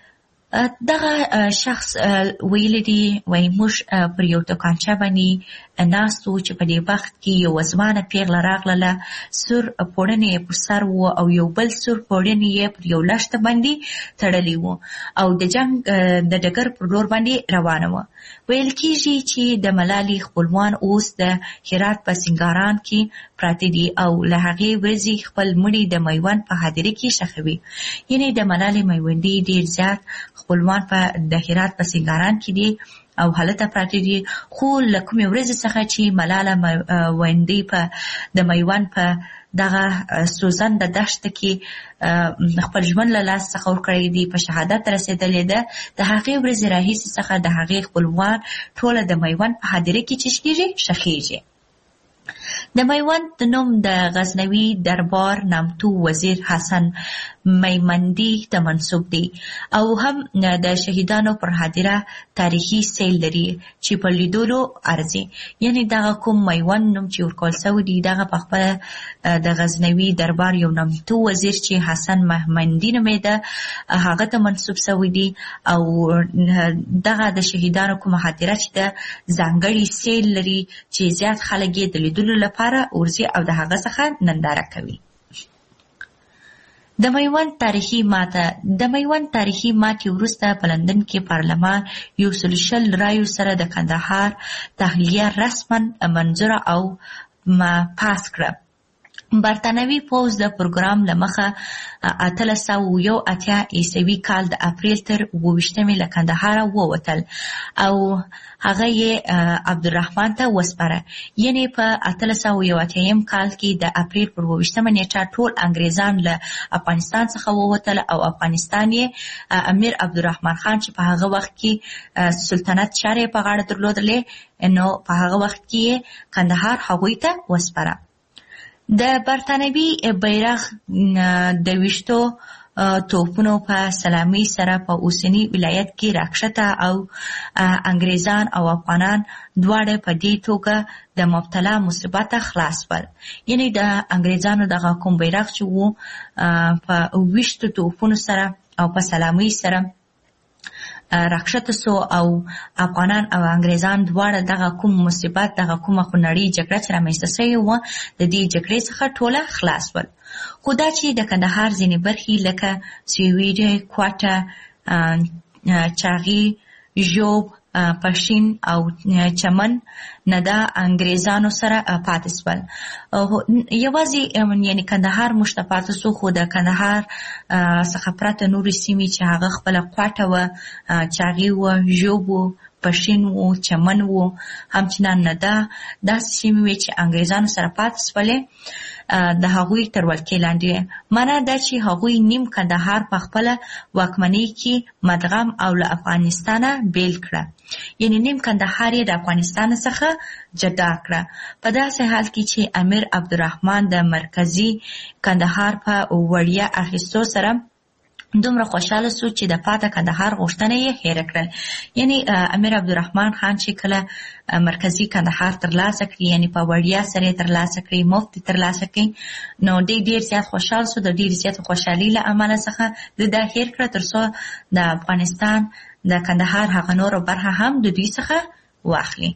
دغه شخص ویلی دی وایي موږ پر یو دوکانچه باندې ناست وو چې په دې وخت کې یو ځوانه پیغله راغله، سور پوړنې یې پر سر وو او یو بل سور پوړنې یې پر یو لښته باندې تړلی وو او د جنګ د ډګر پر لور باندې روانه وه. ویل کېږي چې د ملالې خپلوان اوس د هرات په سنګاران کې پراته دي او له هغې ورځې خپل مړي د میوند په هدیره کې ښخوي. یعنې د ملالې میوندي ډېر زیات خپلوان په د هرات په سنګاران کې دي او هلته پراته دي، خو له کومې ورځې څخه چې ملاله میوندي په د میوند په دغه سوزنده دښته کې خپل ژوند له لاس څخه ورکړی دی، په شهادت رسېدلې ده، د هغې ورځې راهیسې څخه د هغې خپلوان ټوله د میوند په هدیره کې چې کېږي ښخېږي. د میوند د نوم د غزنوي دربار نامتو وزیر حسن میمندي ته منسوب دی او هم د شهیدانو پر هدیره تاریخي سیل لري چې په لیدلو ارزي. یعنی دغه کوم میوند نوم چې ورکول شوی دی دغه په خپله د غزنوي دربار یو نامتو وزیر چې حسن میمندي نومېده هغه ته منسوب شوی دی او دغه د شهیدانو کومه هدیره چې د ځانګړي سیل لري چې زیات خلک یې د لیدلو لپاره ورځي او د هغه څخه ننداره کوي. د میوند تاریخي ماتې وروسته په لندن کې پارلمان 120 رایو سره د کندهار تحلیه رسما منظوره او پاس کړه. برطانوي پوځ د پروګرام له مخه 1881 عیسوي کال د اپریل تر 28 له کندهاره ووتل او هغه یې عبدالرحمن ته وسپاره. یعنې په 1881 کال کې د اپریل پر 28 نیټه ټول انګریزان له افغانستان څخه ووتل او افغانستان یې امیر عبدالرحمن خان چې په هغه وخت کې سلطنت چارې په غاړه درلودلې، نو په هغه وخت کې کندهار هغوی ته وسپاره. د برطانوي بیرغ د 20 توپونو په سلامي سره په اوسنی ولایت کې راکښته او انګریزان او افغانان دواړه په دې توګه د مبتلا مصیبت خلاص ول. یعنی د انګریزانو دغه کوم بیرغ چې وو په 20 توپونو سره او په سلامي سره راکښته سو او افغانان او انګریزان دواړه دغه کوم مصیبت دغه کومه خونړۍ جګړه چې رامنځته شوې وه د دې جګړې څخه ټوله خلاص ول. خو دا چې د کندهار ځینې برخې لکه سویډ، کوټه، چاغي، ژوب، پښین او چمن نه د انګریزانو سره پاتې شول. یوازې یعنی کندهار موږ ته پاتې شو، خو د کندهار څخه پرته نورې سیمې چې هغه خپله کوټه وه، چاغي وه، ژوب وو، پښین وو، چمن وو، همچنان نه داسې سیمې وې چې انګریزانو سره پاتې شولې د هغوی تر ولکې لاندې. معنا دا چې هغوی نیم کندهار په خپله واکمنۍ کې مدغم او له افغانستانه بیل کړه، یعنی نیم کندهار یې د افغانستان څخه جدا کړه. په داسې حال کې چې امیر عبدالرحمن د مرکزي کندهار په وړیا اخیستو سره دومره خوشاله سو چې د پاته کندهار غوښتنه یې هېره کړل. یعنی امیر عبدالرحمن خان چې کله مرکزي کندهار ترلاسه کړي، یعنی په وړیا سره یې ترلاسه کړي، مفت یې ترلاسه کړي، نو ډېر زیات خوشحال سو. د ډېر زیات خوشحالۍ له امله څخه دا هېر کړه تر څو د افغانستان د کندهار هغه نوره برخه هم د دوی څخه واخلي.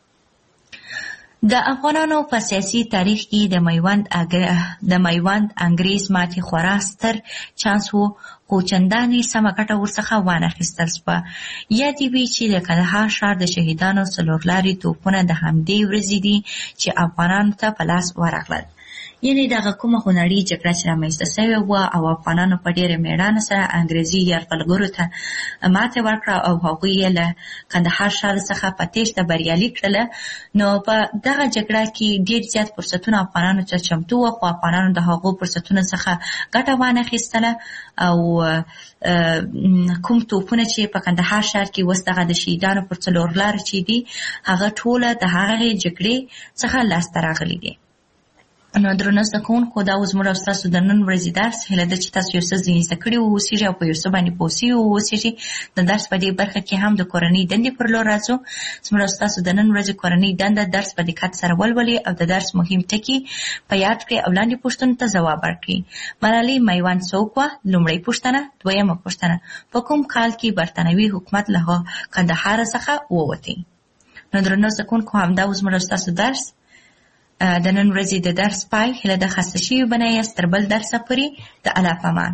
د افغانانو په سیاسي تاریخ کې د میوند انګریز ماتې خورا ستر چانس وو، خو چندانې سمه ګټه ورڅخه وانخیستل شوه. یادې وي چې د کندهار ښار د شهیدانو څلورلارې توپونه د همدې ورځې دي چې افغانانو ته په لاس ورغلل. یعنی دغه کومه خونړۍ جګړه چې رامنځته شوې وه او افغانانو په ډېره مېړانه سره انګریزي یرغلګرو ته ماتې ورکړه او هغوی یې له کندهار ښار څخه په تېښته بریالي کړله، نو په دغه جګړه کې ډېر زیات فرصتونه افغانانو ته چمتو وه، خو افغانانو د هغو فرصتونو څخه ګټه وانخیستله او کوم توپونه چې په کندهار ښار کې اوس دغه د شهیدانو پر څلور لارې چې دي هغه ټوله د هغې جګړې څخه لاسته راغلي دي. نو درنو زده کوونکو، دا اوس موږ او ستاسو د نن ورځې درس. هیله ده چې تاسو یو څه ځینې زده کړي واوسېږي او په یو څه باندې پوه سوي واوسېږي. د درس په دې برخه کې هم د کورنۍ دندې پر لور راځو. زموږ او ستاسو د نن ورځې کورنۍ دنده درس په دقت سره ولولئ او د درس مهم ټکي په یاد کړئ او لاندې پوښتنو ته ځواب ورکړئ. ملالۍ میوند څوک وه؟ لومړۍ پوښتنه. دویمه پوښتنه، په کوم کال کې برتانوي حکومت له کندهار څخه ووتی؟ نو درنو زده کوونکو، همدا اوس موږ او ستاسو درس د نن ورځې د درس پای. هیله ده خسته شوي به نه یاست. تر بل درسه پورې د الله په امان.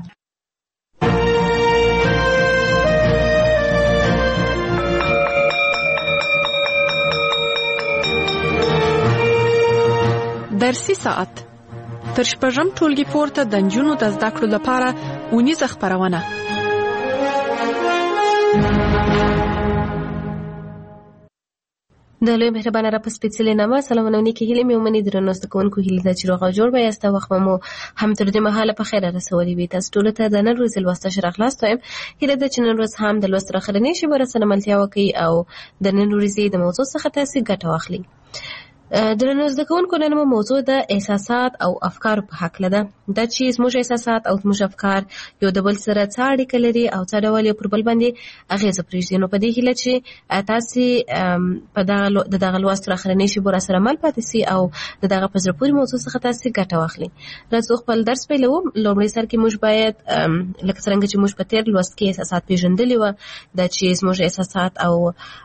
درسي ساعت تر شپږم ټولګي پورته د نجونو د زده کړو لپاره اونیزه خپرونه. د لوی مهربانه را په سپېڅلې نامه سلامونه نیکې هیلې مې ومني. درنو زده کوونکو، هیله ده چې روغ او جوړ به یاست. وخت مو هم تر دې مهاله په خیره رسولي وي. تاسو ټولو ته د نن ورځې لوسته ښه راغلاست وایم. هیله ده چې نن ورځ هم د لوست راخرنې شي ورسره ملتیا وکړي او د نن ورځې د موضوع څخه تاسو ګټه واخلئ. درنو زده کوونکو، نن مو موضوع د احساسات او افکارو په هکله ده. دا چې زموږ احساسات او زموږ افکار یو د بل سره څه اړیکه لري او څه ډول یو پر بل باندې اغېزه پرېږدي. نو په دې هیله چې تاسې په دغه لوست راخرنې شي ورسره مل پاتې سي او د دغه په زړه پورې موضوع څخه تاسې ګټه واخلئ. راځو خپل درس پیلوو. لومړی سر کې موږ باید لکه څرنګه چې موږ په تېر لوست کې احساسات پېژندلي وه، دا چې زموږ احساسات او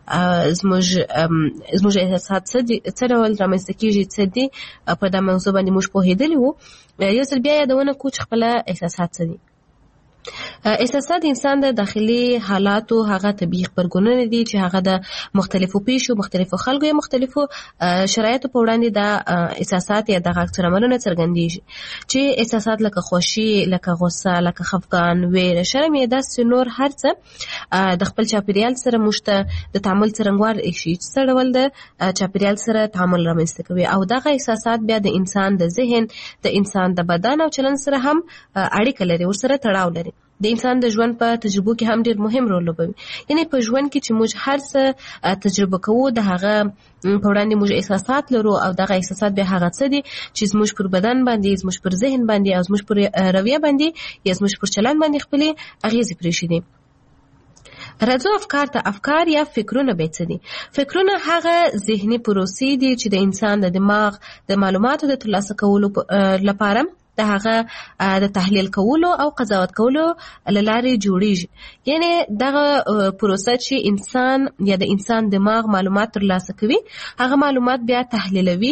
زموږ احساسات څه ډول رامنځته کېږي، څه دي، په دا موضوع باندې موږ پوهېدلي وو. یو ځل بیا یادونه کوو چې خپله احساسات څه دي. احساسات د انسان د داخلي حالاتو هغه طبیعي غبرګونونه دي چې هغه د مختلفو پیښو، مختلفو خلکو یا مختلفو شرایطو په وړاندې د احساسات یا دغه عکس العملونه څرګندېږي. چې احساسات لکه خوښي، لکه غصه، لکه خفګان، ویره، شرم یا داسې نور هر څه د خپل چاپېریال سره موږ ته د تعامل څرنګوالي ښیي چې څه ډول د چاپېریال سره تعامل رامنځته کوي. او دغه احساسات بیا د انسان د ذهن، د انسان د بدن او چلند سره هم اړیکه لري، ورسره تړاو لري. د انسان د ژوند په تجربو کې هم ډېر مهم رول لوبوي. یعنی په ژوند کې چې موږ هر څه تجربه کوو، د هغه په وړاندې موږ احساسات لرو او دغه احساسات بیا هغه څه دي چې زموږ پر بدن باندې، زموږ پر ذهن باندې او زموږ پر رویه باندې یا زموږ پر چلند باندې خپلې اغېزې پرېښودي. راځو افکار ته. افکار یا فکرونه به څه دي؟ فکرونه هغه ذهني پروسې دي چې د انسان د دماغ د معلوماتو د ترلاسه کولو لپاره د هغه د تحلیل کولو او قضاوت کولو له لارې جوړیږي. یعنی دغه پروسه چې انسان یا د انسان دماغ معلومات ترلاسه کوي، هغه معلومات بیا تحلیلوي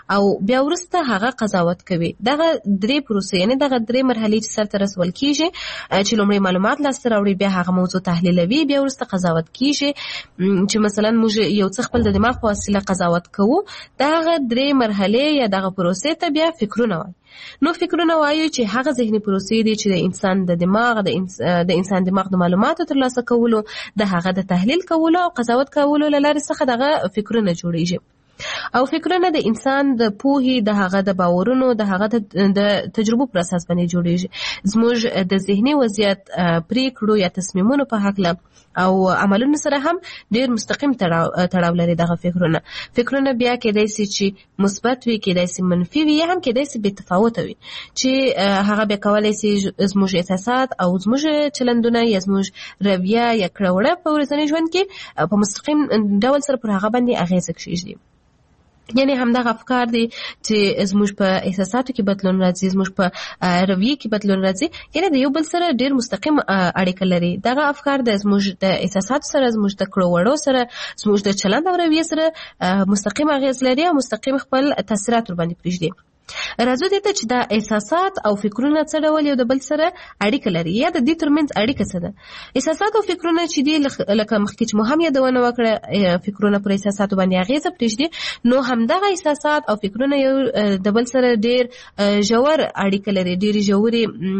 او بیا ورسته هغه قضاوت کوي. دغه درې پروسې یعنی دغه درې مرحلې چې سرته رسول کیږي چې لومړی معلومات لاسته راوړي، بیا هغه موضوع تحلیلوي، بیا ورسته قضاوت کیږي چې مثلا موږ یو څه خپل د دماغ په وسیله قضاوت کوو. دغه درې مرحلې یا دغه پروسې ته بیا فکرونه وایي. نو فکرونه وایي چې هغه ذهني پروسې دي چې د انسان د دماغ د انسان دماغ د معلوماتو ترلاسه کولو، د هغه د تحلیل کولو او قضاوت کولو له لارې څخه دغه فکرونه جوړیږي. او فکرونه د انسان د پوهې، د هغه د باورونو، د هغه د تجربو پر اساس باندې جوړیږي. زموږ د ذهني وضعیت، پریکړو یا تصمیمونو په هکله او عملونو سره هم ډیر مستقیم تړاو لري دغه فکرونه. فکرونه بیا کېدای شي چې مثبت وي، کېدای شي منفي وي، یا هم کېدای شي بې تفاوته وي، چې هغه بیا کولی شي زموږ احساسات او زموږ چلندونه یا زموږ رویه یا کړه وړه په ورځني ژوند کې په مستقیم ډول سره پر هغه باندې اغیزه کېږدي. یعنی همدغه افکار دي چې زموږ په احساساتو کې بدلون راځي، زموږ په رویه کې بدلون راځي، یعنی د یو بل سره ډیر مستقیم اړیکه لري. دغه افکار د زموږ د احساساتو سره، زموږ د کړو وړو سره، زموږ د چلند او رویه سره مستقیم اغیز لري او مستقیم خپل تاثیرات ور باندې پرېږدي. راځو دې ته چې دا احساسات او فکرونه څه ډول یو د بل سره اړیکه لري، یا د دې ترمنځ اړیکه څه ده. احساسات او فکرونه چې دي لکه مخکې چې مو هم یادونه وکړه، فکرونه پر احساساتو باندې اغیزه پرېږدي، نو همدغه احساسات او فکرونه یو د بل سره ډیر ژور اړیکه لري، ډیر ژورې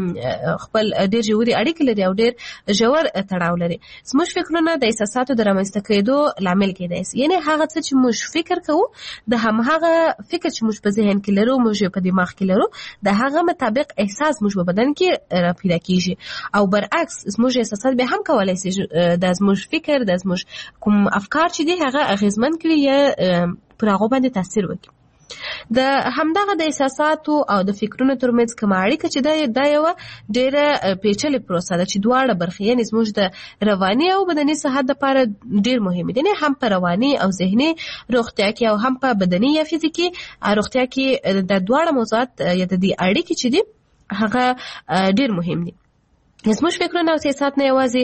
اړیکه لري او ډیر ژور تړاو لري. زموږ فکرونه د احساساتو د رامنځته کېدو لامل کېدای شي، یعنی هغه څه چې موږ فکر کوو د هماغه فکر چې موږ په ذهن کې لرو، موږ په دماغ کې لرو، د هغه مطابق احساس موږ په بدن کې پیدا کیږي. او برعکس زموږ احساسات به هم کولای شي د زموږ فکر، د زموږ کوم افکار چې دي هغه اغیزمن کړي یا پر هغه باندې تاثیر وکړي. د همدغه د احساساتو او د فکرونو ترمنځ کوم اړیکه چې دا یو ډیره پیچلې پروسه ده چې دواړه برخې یعنی زموږ د رواني او بدني صحت لپاره ډیر مهمه دي، نه هم په رواني او ذهني روغتیا کې او هم په بدني یا فزیکي روغتیا کې د دواړه موضوعات یا د دې اړیکې چې دي هغه ډیر مهم دي. زموږ فکرونه او احساسات نه یوازې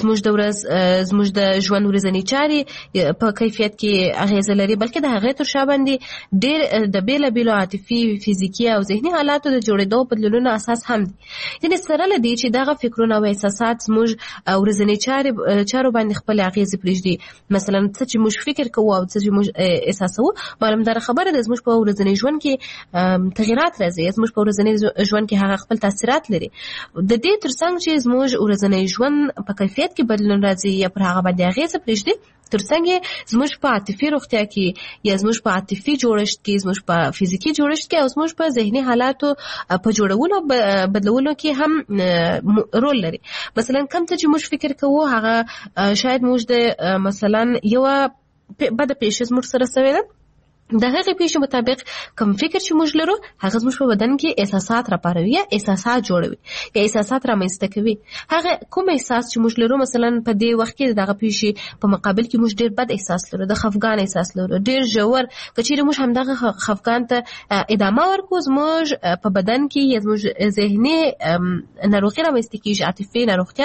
زموږ د ژوند ورځنی چارې په کیفیت کې اغیزه لري، بلکې د هغې تر شا باندې ډېر د بېلابېلو عاطفي، فزیکي او ذهني حالاتو د جوړېدو بدلونونو اساس هم دي. یعنې سره له دې چې دغه فکرونه او احساسات زموږ ورځنی چارو باندې خپلې اغیزې پرېږدي، مثلا څه چې موږ فکر کوو او څه چې موږ احساسوو، معلومداره خبره ده زموږ په ورځني ژوند کې تغیرات راځي، زموږ په ورځني ژوند کې هغه خپل تاثیرات لري. د دې ترڅنګ چې زموږ ورځنی ژوند په کیفیت کې بدلون راځي یا پر هغه باندې اغیزه پرېږدي، ترڅنګ زموږ په عاطفي روغتیا کې یا زموږ په عاطفي جوړښت کې، زموږ په فزیکي جوړښت کې او زموږ په ذهني حالاتو په جوړولو بدلولو کې هم رول لري. مثلا کوم څه چې موږ فکر کوو هغه شاید موږ د مثلا یو بده پیښه زموږ سره شوې ده، د هغې پیښې مطابق کوم فکر چې موږ لرو هغه زموږ په بدن کې احساسات راپاروي یا احساسات جوړوي یا احساسات رامنځته کوي. هغه کوم احساس چې موږ لرو، مثلا په دې وخت کې دغه پیښې په مقابل کې موږ ډېر بد احساس لرو، د خفګان احساس لرو، ډېر ژور، که چیرې موږ همدغه خفګان ته ادامه ورکړو، زموږ په بدن کې یا زموږ ذهني ناروغي رامنځته کېږي، عاطفي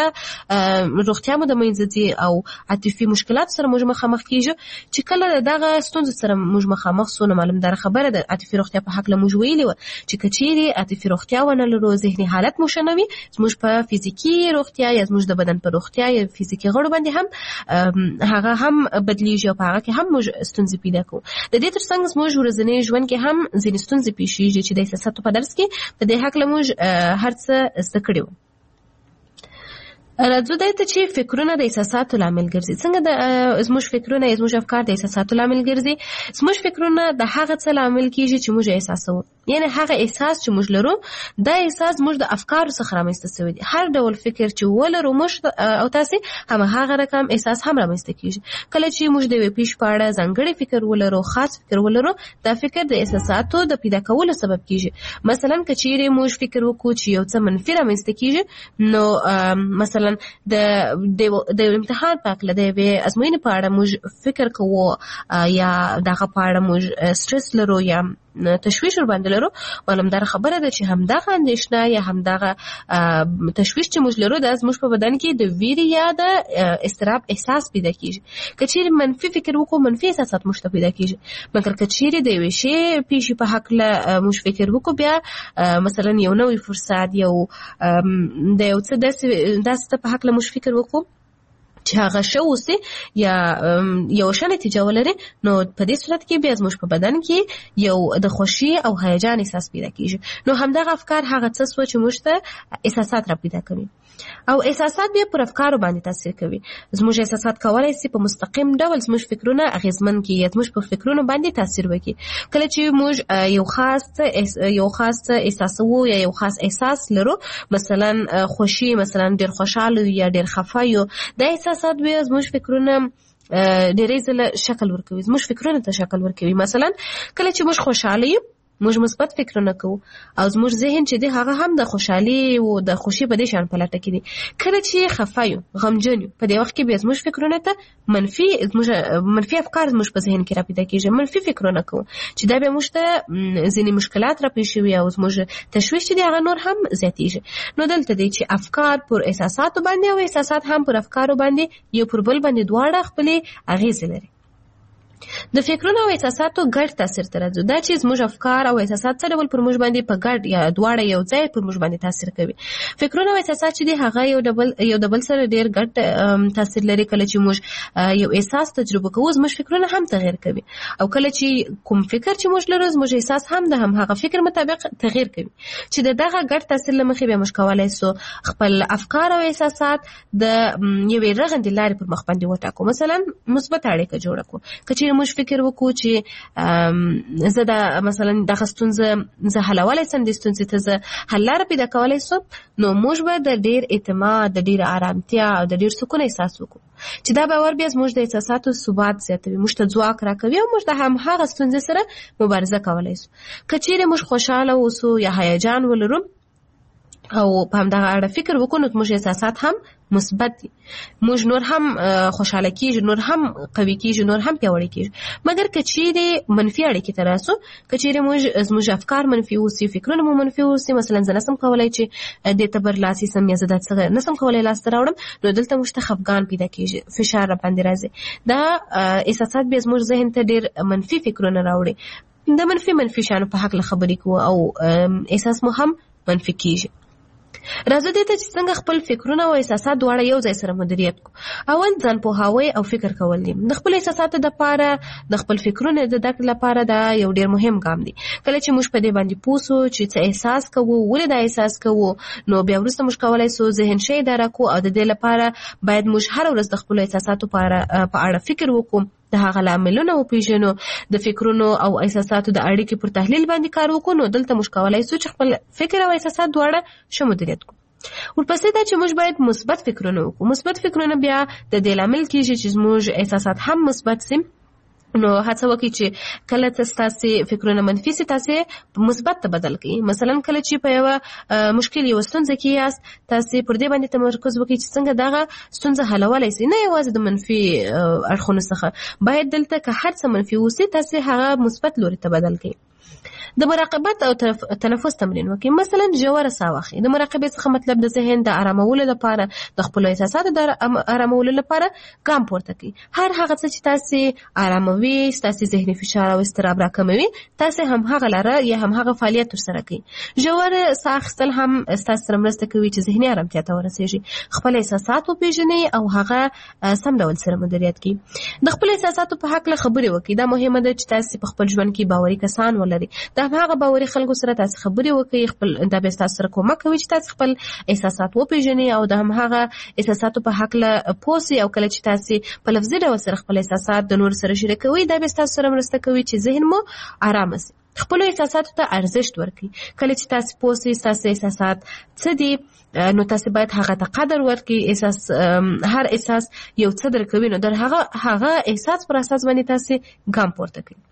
روغتیا مو د منځه ځي او عاطفي مشکلات سره موږ مخامخ کېږو. چې کله دغه ستونزو سره موږ مخامخ سونه معلومداره خبره ده عاطفي روغتیا په حق له موږ ویلې وه چې که چیرې عاطفي روغتیا ونه لرو، ذهني حالت مو ښه نه وي، زموږ په فزیکي روغتیا یا زموږ د بدن په روغتیا یا فزیکي غړو باندې هم هغه هم بدلیږي او په هغه کې هم موږ ستونزې پیدا کوو. د دې ترڅنګ زموږ ورځني ژوند کې هم ځینې ستونزې پیښیږي چې د احساساتو په درس کې په دې هکله موږ هر څه زده کړي وو. راځو دې ته چې فکرونه د احساساتو لامل ګرځي. څنګه زموږ فکرونه یا زموږ افکار د احساساتو لامل ګرځي؟ زموږ فکرونه د هغه څه لامل کېږي چې موږ احساسوو، یعنی هغه احساس چې موږ لرو دا احساس موږ د افکارو څخه رامنځته شوی دی. هر ډول فکر چې ولرو موږ او تاسې هغه رقم احساس هم رامنځته کېږي. کله چې موږ د یوې پیښې په اړه ځانګړی فکر ولرو، خاص فکر ولرو، دا فکر د احساساتو د پیدا کولو سبب کېږي. مثلا که چیرې موږ فکر وکړو چې یو څه منفي رامنځته کېږي، نو مثلا د امتحان په هکله د یوې ازموینې په اړه موږ فکر کوو یا دغه په اړه موږ سټرس لرو یا تشویش ور باندې لرو معلومدار خبره ده چې همدغه اندېښنه یا همدغه تشویش چې موږ لرو د زموږ په بدن کې د ویرې یا د اضطراب احساس پیدا کیږي که چیرې منفي فکر وکړو منفي احساسات موږ ته پیدا کیږي مګر که چیرې د یوې شی پیښې په هکله موږ فکر وکړو بیا مثلا یو نوی فرصت یو د یو څه داسې په هکله موږ فکر وکړو چې هغه ښه اوسي یا یو ښه نتیجه ولري نو په دې صورت کې بیا زموږ په بدن کې یو د خوښي او هیجان احساس پیدا کیږي نو همدغه افکار هغه څه څه چې موږ ته احساسات را پیدا کوي او احساسات بیا پر افکارو باندې تاثیر کوي زموږ احساسات کولای شي په مستقیم ډول زموږ فکرونه اغیزمن کړي یا زموږ په فکرونو باندې تاثیر وکړي کله چې موږ یو خاص احساسو یا یو خاص احساس لرو مثلا خوشي مثلا ډیر خوشاله یا ډیر خفه یو د احساسات بیا زموږ فکرونه ډیرې ځله شکل ورکوي زموږ فکرونه ته شکل ورکوي مثلا کله چې موږ خوشاله یو موږ مثبت فکرونه کوو او زموږ ذهن چې دی هغه هم د خوشحالي او د خوشي په دې شان په لټه کې دی کله چې خفه یو غمجن یو په دې وخت کې بیا زموږ فکرونه ته منفي افکار زموږ په ذهن کې را پیدا کېږي منفي فکرونه کوو چې دا بیا موږ ته ځینې مشکلات را پیښ شوي او زموږ تشویش چې دی هغه نور هم زیاتېږي نو دلته دی چې افکار پر احساساتو باندې او احساسات هم پر افکارو باندې یو پر بل باندې دواړه خپلې اغېزې لري د فکرونو او احساساتو ګډ تاثیر ته راځو دا چې زموږ افکار او احساسات څه ډول پر موږ باندې په ګډ یا دواړه یو ځای پر موږ باندې تاثیر کوي فکرونه او احساسات چې دي هغه یو د بل سره ډیر ګډ تاثیر لري کله چې موږ یو احساس تجربه کوو زموږ فکرونه هم تغیر کوي او کله چې کوم فکر چې موږ لرو زموږ احساس هم د هم هغه فکر مطابق تغیر کوي چې دغه ګډ تاثیر لمخې به موږ کولای سو خپل افکار او احساسات د یوې رغندې لارې پر مخ باندې وټاکو مثلا مثبت اړیکه جوړه کړو موږ فکر وکړو چې زه دا مثلا دغه ستونزه زه حلولی سم دې ستونزې ته زه حل لاره پیدا کولی سم نو موږ به د ډېر اعتماد د ډېر ارامتیا او د ډېر سکون احساس وکړو چې دا باور بیا زموږ د احساساتو ثبات زیاتوي موږ ته ځواک راکوي او موږ د همهغه ستونزې سره مبارزه کولی سو که چیرې موږ خوشحاله اوسو یا هیجان ولرو او په همدغه اړه فکر وکړو نو زموږ احساسات هم مثبت دي موږ نور هم خوشاله کیږو نور هم قوي کیږو نور هم پیاوړي کیږو مګر که چیرې منفي اړیکې ته راسو که چیرې زموږ افکار منفي اوسي فکرونه مو منفي اوسي مثلا زه نسم کولی چې دې ته برلاسي سم یا زه دا څه نسم کولی لاسته راوړم نو دلته موږ ته خفګان پیدا کیږي فشار را باندې راځي دا احساسات بیا زموږ ذهن ته ډېر منفي فکرونه راوړي د منفي شانو په هکله خبرې کوو او احساس مو هم منفي کیږي راځو دې ته چې څنګه خپل فکرونه او احساسات دواړه یو ځای سره مدیریت کړو اول ځان پوهاوی او فکر کول دي د خپل احساساتو لپاره د خپل فکرونو د درک لپاره دا یو ډیر مهم ګام دی کله چې موږ په دې باندې پوه سو چې څه احساس کوو ولې دا احساس کوو نو بیا وروسته موږ کولی سو ذهن شي اداره کړو او د دې لپاره باید موږ هره ورځ د خپلو احساساتو په اړه فکر وکړو د هغه لاملونه وپېژنو د فکرونو او احساساتو د اړیکې پر تحلیل باندې کار وکړو نو دلته موږ کولی سو چې خپل فکر او احساسات دواړه ښه مدیریت کړو ورپسې دا چې موږ باید مثبت فکرونه وکړو مثبت فکرونه بیا د دې لامل کېږي چې زموږ احساسات هم مثبت سي نو هڅه وکړئ چې کله ستاسې فکرونه منفي سي تاسې مثبت ته بدل کړئ مثلا کله چې په یوه مشکل یوه ستونزه کې یاست تاسې پر دې باندې تمرکز وکړئ چې څنګه دغه ستونزه حلولی سي نه یوازې د منفي اړخونو څخه باید دلته که هر څه منفي اوسي تاسې هغه مثبت لوري ته بدل کړئ د مراقبت او تنفس تمرین وکړئ مثلا ژوره ساه واخلئ د مراقبې څخه مطلب د ذهن د ارامولو لپاره د خپلو احساساتو د ارامولو لپاره ګام پورته کړئ هر هغه څه چې تاسې اراموي ستاسې ذهني فشار او اضطراب راکموي تاسې همهغه لاره یا همهغه فعالیت ترسره کړئ ژوره ساه اخیستل هم ستاسې سره مرسته کوي چې ذهني ارامتیا ته ورسیږي خپل احساسات وپېژنئ او هغه سم ډول سره مدیریت کړئ د خپلو احساساتو په هکله خبرې وکړئ دا مهمه ده چې تاسې په خپل ژوند کې باوري کسان ولرئ هغه باوري خلکو سره تاسو خبرې وکړئ خپل دا به تاسو سره کومک کوي چې تاسو خپل احساسات وپېژنئ او د همغه احساساتو په هکله پوه سئ او کله چې تاسو په لفظي ډول سره خپل احساسات د نور سره شریکوئ دا به تاسو سره مرسته کوي چې ذهن مو آرام شي خپل احساساتو ته ارزښت ورکړئ کله چې تاسو پوه سئ تاسو احساسات څه دي نو تاسو باید هغه ته قدر ورکړئ هر احساس یو څه درکوي نو در هغه احساس پر اساس باندې تاسو ګام پورته کړئ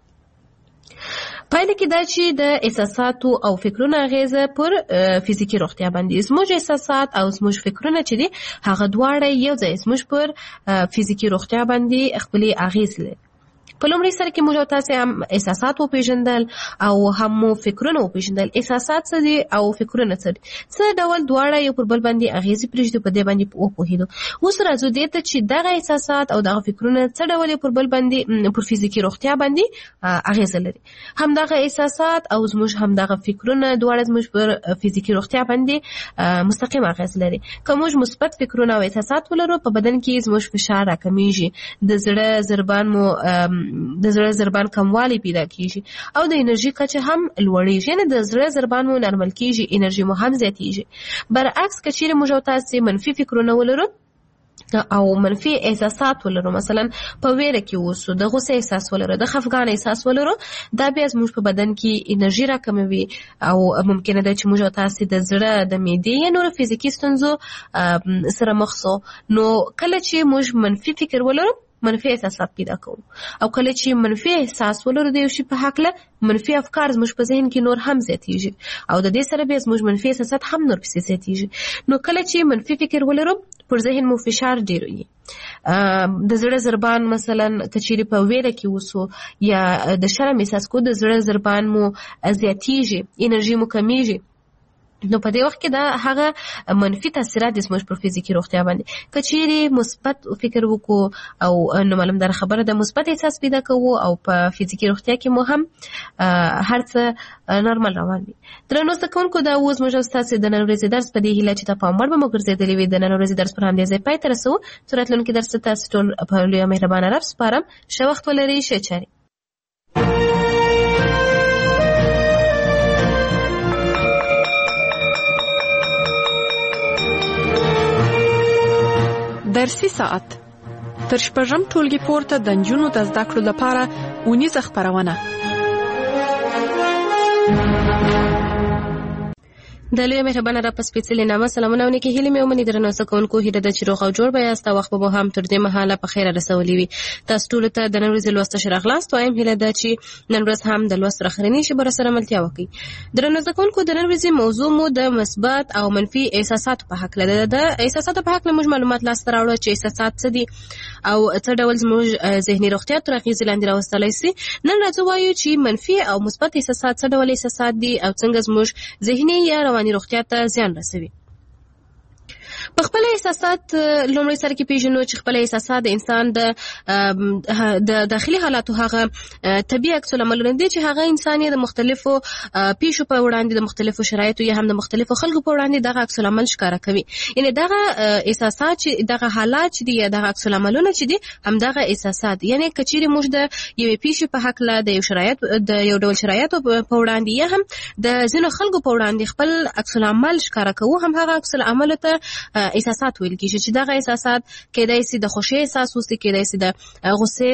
پایله کې دا چې د احساساتو او فکرونو اغیزه پر فزیکی روغتیا باندې زموږ احساسات او زموږ فکرونه چې دي هغه دواړه یو ځای زموږ پر فزیکی روغتیا باندې خپلې اغیز لري په لومړي سر کې موږ تاسو هم احساسات وپېژندل او هم فکرونه وپېژندل. احساسات څه دي او فکرونه څه دي؟ څه ډول دواړه یو پر بل باندې اغیزې پرېږدي، په دې باندې وپوهېدو. اوس راځو دې ته چې دغه احساسات او دغه فکرونه څه ډول یو پر بل باندې پر فزیکي روغتیا باندې اغیزه لري. همدغه احساسات او زموږ همدغه فکرونه دواړه زموږ پر فزیکي روغتیا باندې مستقیم اغیز لري. که موږ مثبت فکرونه او احساسات ولرو، په بدن کې زموږ فشار راکمیږي، د زړه ضربان کموالی پیدا کیږي او د انرژي کچه هم لوړیږي، یعنی د زړه ضربان مو نرمل کیږي، انرژي مو هم زیاتیږي. برعکس که چیرې موږ تاسو منفي فکرونه ولرو او منفي احساسات ولرو، مثلا په ویره کې اوسو، د غوسه احساس ولرو، د خفګان احساس ولرو، دا بیا زموږ په بدن کې انرژي راکموي او ممکنه ده چې موږ تاسو د زړه، د معدې یا نور فزیکي ستونزو سره مخ شو. نو کله چې موږ منفي فکر ولرو، منفي احساسات پیدا کوو، او کله چې منفي احساس ولرو د یو شي په حق له، منفي افکار زموږ په ذهن کې نور هم زیاتیږي او د دې سره بیا زموږ منفي احساسات هم نور پسې زیاتیږي. نو کله چې منفي فکر ولرو، پر ذهن مو فشار ډیر وي، د زړه ضربان مثلا کچېرې په ویره کې وسو یا د شرم احساس کو، د زړه ضربان مو زیاتیږي، انرژي مو کمیږي. نو په دې وخت کې دا هغه منفي تاثیرات زموږ پر فزیکي روغتیا باندې. کچېرې مثبت فکر وکړو او نو معلوم در خبره د مثبت احساس پیدا کوو او په فزیکي روغتیا کې مو هم هر څه نورمال روان وي. درنو زده کوونکو، دا اوس موږ ستاسو د نن ورځې درس په دې هیله چې تاسو پام وړ به مو ګرځېدلی وي. د نن ورځې درس پر همدې ځای پای ته رسوو. چې راتلونکي درس ته تاسو ټول په لویه مهربانه رب سپارم. ښه وخت ولرئ، ښه چارې. درسي ساعت تر شپږم ټولګي پورته د نجونو د زده کړو لپاره اونیزه خپرونه. د لوی مهربانه را په سپېڅلې نامه سلامونه او نیکې هیلې مې ومني. درنو زده کوونکو، هیله ده چې روغ او جوړ به یاست او وخت به هم تر دې مهاله په خیره رسولی وي. تاسو ټولو ته د نن ورځې لوست ښه راغلاست وایم. هیله ده چې نن ورځ هم د لوست راخرنۍ شی به راسره ملتیا وکړي. درنو زده کوونکو، د نن ورځې موضوع مو د مثبت او منفي احساساتو په حق لده. د احساساتو په حق له موږ معلومات لاسته راوړو چې احساسات څه دي او څه ډول زموږ ذهني روغتیا تر اغېزې لاندې راوستلی سي. نن راځو وایو چې منفي او مثبت احساسات څه ډول احساسات دي او څنګه زموږ ذهني یا رواني روغتیا ته زیان رسوي. په خپل احساسات لومړی سر کې پیژنو چې خپل احساسات د انسان د داخلي حالاتو هغه طبیعي عکس العملونه دي چې هغه انسان د مختلفو پیښو په وړاندې، د مختلفو شرایطو یا هم د مختلفو خلکو په وړاندې دغه عکس العمل ښکاره کوي. یعنی دغه احساسات چې دغه حالات چې دي یا دغه عکس العملونه چې دي، هم دغه احساسات. یعنی کچېرې موږ د یوې پیښې په حق له، د یو شرایط، د یو ډول شرایطو په وړاندې یا هم د ځینو خلکو په وړاندې خپل عکس العمل ښکاره کوو، هم هغه عکس العمل ته احساسات ویل کېږي. چې دغه احساسات کېدای شي د خوښۍ احساس وسي، کېدای شي د غصې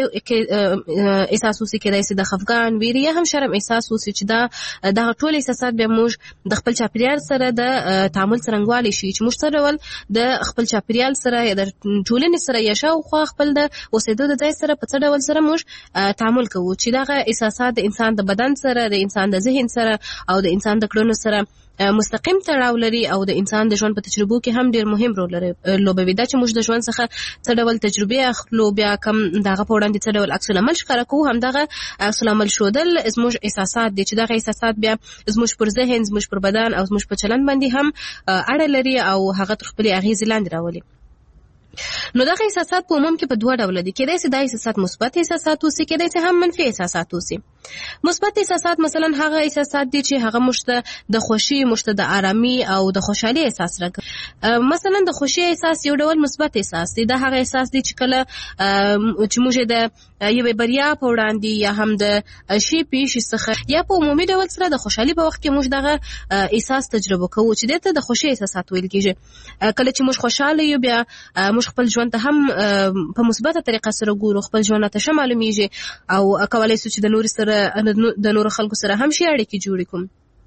احساس وسي، کېدای شي د خفګان، ویرې یا هم شرم احساس وسي. چې دغه ټول احساسات بیا موږ د خپل چاپیریال سره د تعامل څرنګوالی شي، چې موږ څه ډول د خپل چاپیریال سره یا د ټولنې سره یا شاوخوا خپل د اوسېدو د ځای سره په څه ډول سره موږ تعامل کوو. چې دغه احساسات د انسان د بدن سره، د انسان د ذهن سره او د انسان د کړنو سره مستقیم تړاو لري او د انسان د ژوند په تجربو کې هم ډیر مهم رول لوبوي. دا چې موږ د ژوند څخه څه ډول تجربې اخلو، بیا کم دغه په وړاندې څه ډول عکس العمل ښکاره کوو، هم دغه عکس العمل ښودل زموږ احساسات دي. چې دغه احساسات بیا زموږ پر ذهن، زموږ پر بدن او زموږ په چلند باندې هم اړه لري او هغه تر خپلې اغېزې لاندې راولي. نو دغه احساسات په عموم کې په دوه ډوله دي. کېدای شي دا احساسات مثبت احساسات اوسي، کېدای شي هم منفي احساسات اوسي. مثبت احساسات مثلا هغه احساسات دي چې هغه موږ ته د خوښۍ، موږ ته د آرامي او د خوشحالي احساس راکوي. مثلا د خوښۍ احساس یو ډول مثبت احساس دی. دا هغه احساس دی چې کله چې موږ د یوې بریا په وړاندې یا هم د شي پیښې څخه یا په عمومي ډول سره د خوشحالي په وخت کې موږ دغه احساس تجربه کوو، چې دې ته د خوښۍ احساسات ویل کېږي. کله چې موږ خوشحاله یو، بیا موږ خپل ژوند ته هم په مثبته طریقه سره ګورو، خپل ژوند ته ښه معلومیږي او کولای شو چې د نورو خلکو سره هم شي اړیکې جوړې کوو.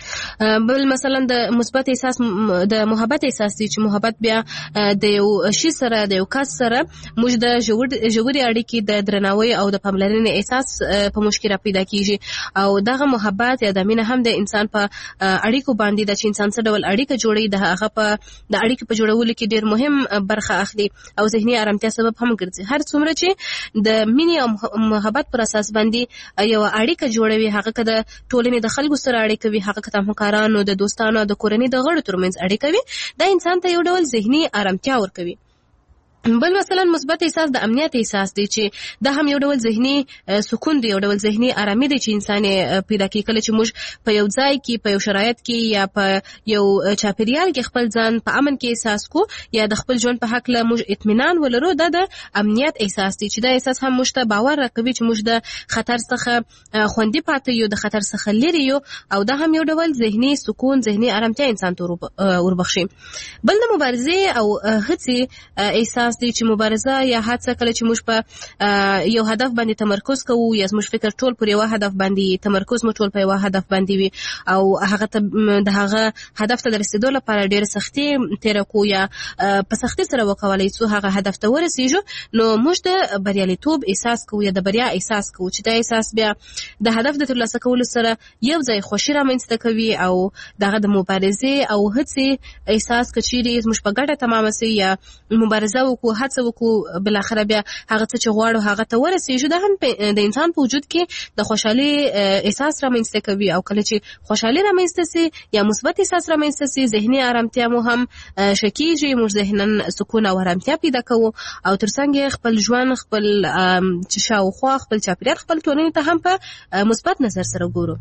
بل مثلا د مثبت احساس د محبت احساس دی چې محبت بیا د یو شي سره د یو کس سره موږ د ژورې اړیکې د درناوي او د پاملرنې احساس په موږ کې را پیدا کیږي او دغه محبت یا د مینه هم د انسان په اړیکو باندې د چې انسان څه ډول اړیکه جوړي د هغه په د اړیکې په جوړولو کې ډیر مهم برخه اخلي او ذهني آرامتیا سبب هم ګرځي. هر څومره چې د مینې او محبت پر اساس باندې یو اړیکه جوړوي، هغه که د ټولنې د خلکو سره اړیکه وي، هغه که د همکارانو د دوستانو د کورنۍ د غړو ترمنځ اړیکه وي، دا انسان ته یو ډول ذهني آرامتیا ورکوي. بل مثلا مثبت احساس د امنیت احساس دی چې دا هم یو ډول ذهني سکون دی، یو ډول ذهني آرامي دی چې انسان پیدا کوي کله چې موږ په یو ځای کې په یو شرایط کې یا په یو چاپیریال کې خپل ځان په امن کې احساس کو یا د خپل ژوند په حق له موږ اطمینان ولرو. دا د امنیت احساس دی چې دا احساس هم موږ ته باور راکوي چې موږ د خطر څخه خوندي پاتې یو، د خطر څخه لري یو، او دا هم یو ډول ذهني سکون، ذهني آرامتیا انسان ته وربخشي. بل د مبارزې او هڅې احساس دی چې مبارزه یا هڅه کله چې موږ په یو هدف باندې تمرکز کوو یا موږ فکر ټول پر یو هدف باندې تمرکز مو ټول په یو هدف باندې وي او هغه ته د هغه هدف ته رسیدو لپاره ډېر سختي تیر کو یا په سختي سره وکولای څو هغه هدف ته ورسیږو، نو موږ د بریالیتوب احساس کوو یا د بریا احساس کوو چې دا احساس بیا د هدف د ترلاسه کولو سره یو ځای خوشي رامنځته کوي او دغه د مبارزې او هڅې احساس کچيري موږ په ګډه تمام سي یا مبارزه کو هڅه وکړو بل اخر بیا هغه څه چې غواړو هغه ته ورسیږو. دا هم د انسان په وجود کې د خوشحالي احساس رامنځته کوي او کله چې خوشحالي رامنځته سي یا مثبت احساس رامنځته سي، ذهني آرامتیا مو هم شکیږي، موږ ذهنن سکون او آرامتیا پیدا کوو او ترڅنګ خپل ژوند، خپل شاوخوا، خپل چاپیریال، خپل ټولنې ته هم په مثبت نظر سره ګورو.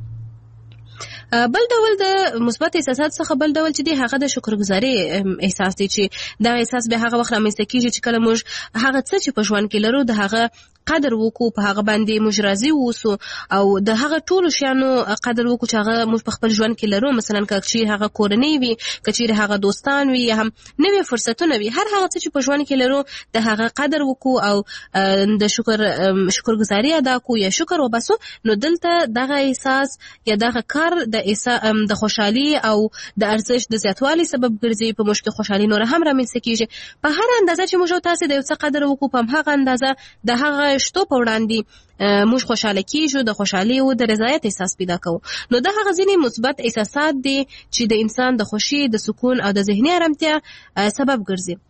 بل ډول د مثبت احساسات څخه بل ډول چې دی هغه د شکرګزاري احساس دی چې دا احساس به هغه وخت رامنځته کیږي چې کله موږ هغه څه چې په ژوند کې لرو د هغه قدر وکړو، په هغه باندې موږ راضي اوسو او د هغه ټولو شیانو قدر وکړو چې هغه موږ په خپل ژوند کې لرو. مثلا که هغه کورنۍ وي، که هغه دوستان وي، یا هم نوې فرصتونه وي، هر هغه څه چې په ژوند کې لرو د هغه قدر وکړو او د شکرګزاري ادا کو یا شکر وباسو، نو دلته دغه احساس یا دغه کار د خوشحالي او د ارزښت د زیاتوالي سبب ګرځي. په موږ کې خوشحالي نور هم رامنځته کیږي. په هر اندازه چې موږ تاسو د یو څه قدر وکړو، په هغه اندازه د هغه شتو په وړاندې موږ خوشاله کیږو، د خوشحالي او د رضایت احساس پیدا کوو. نو دا هغه ځینې مثبت احساسات دي چې د انسان د خوشي، د سکون او د ذهني آرامتیا سبب ګرځي.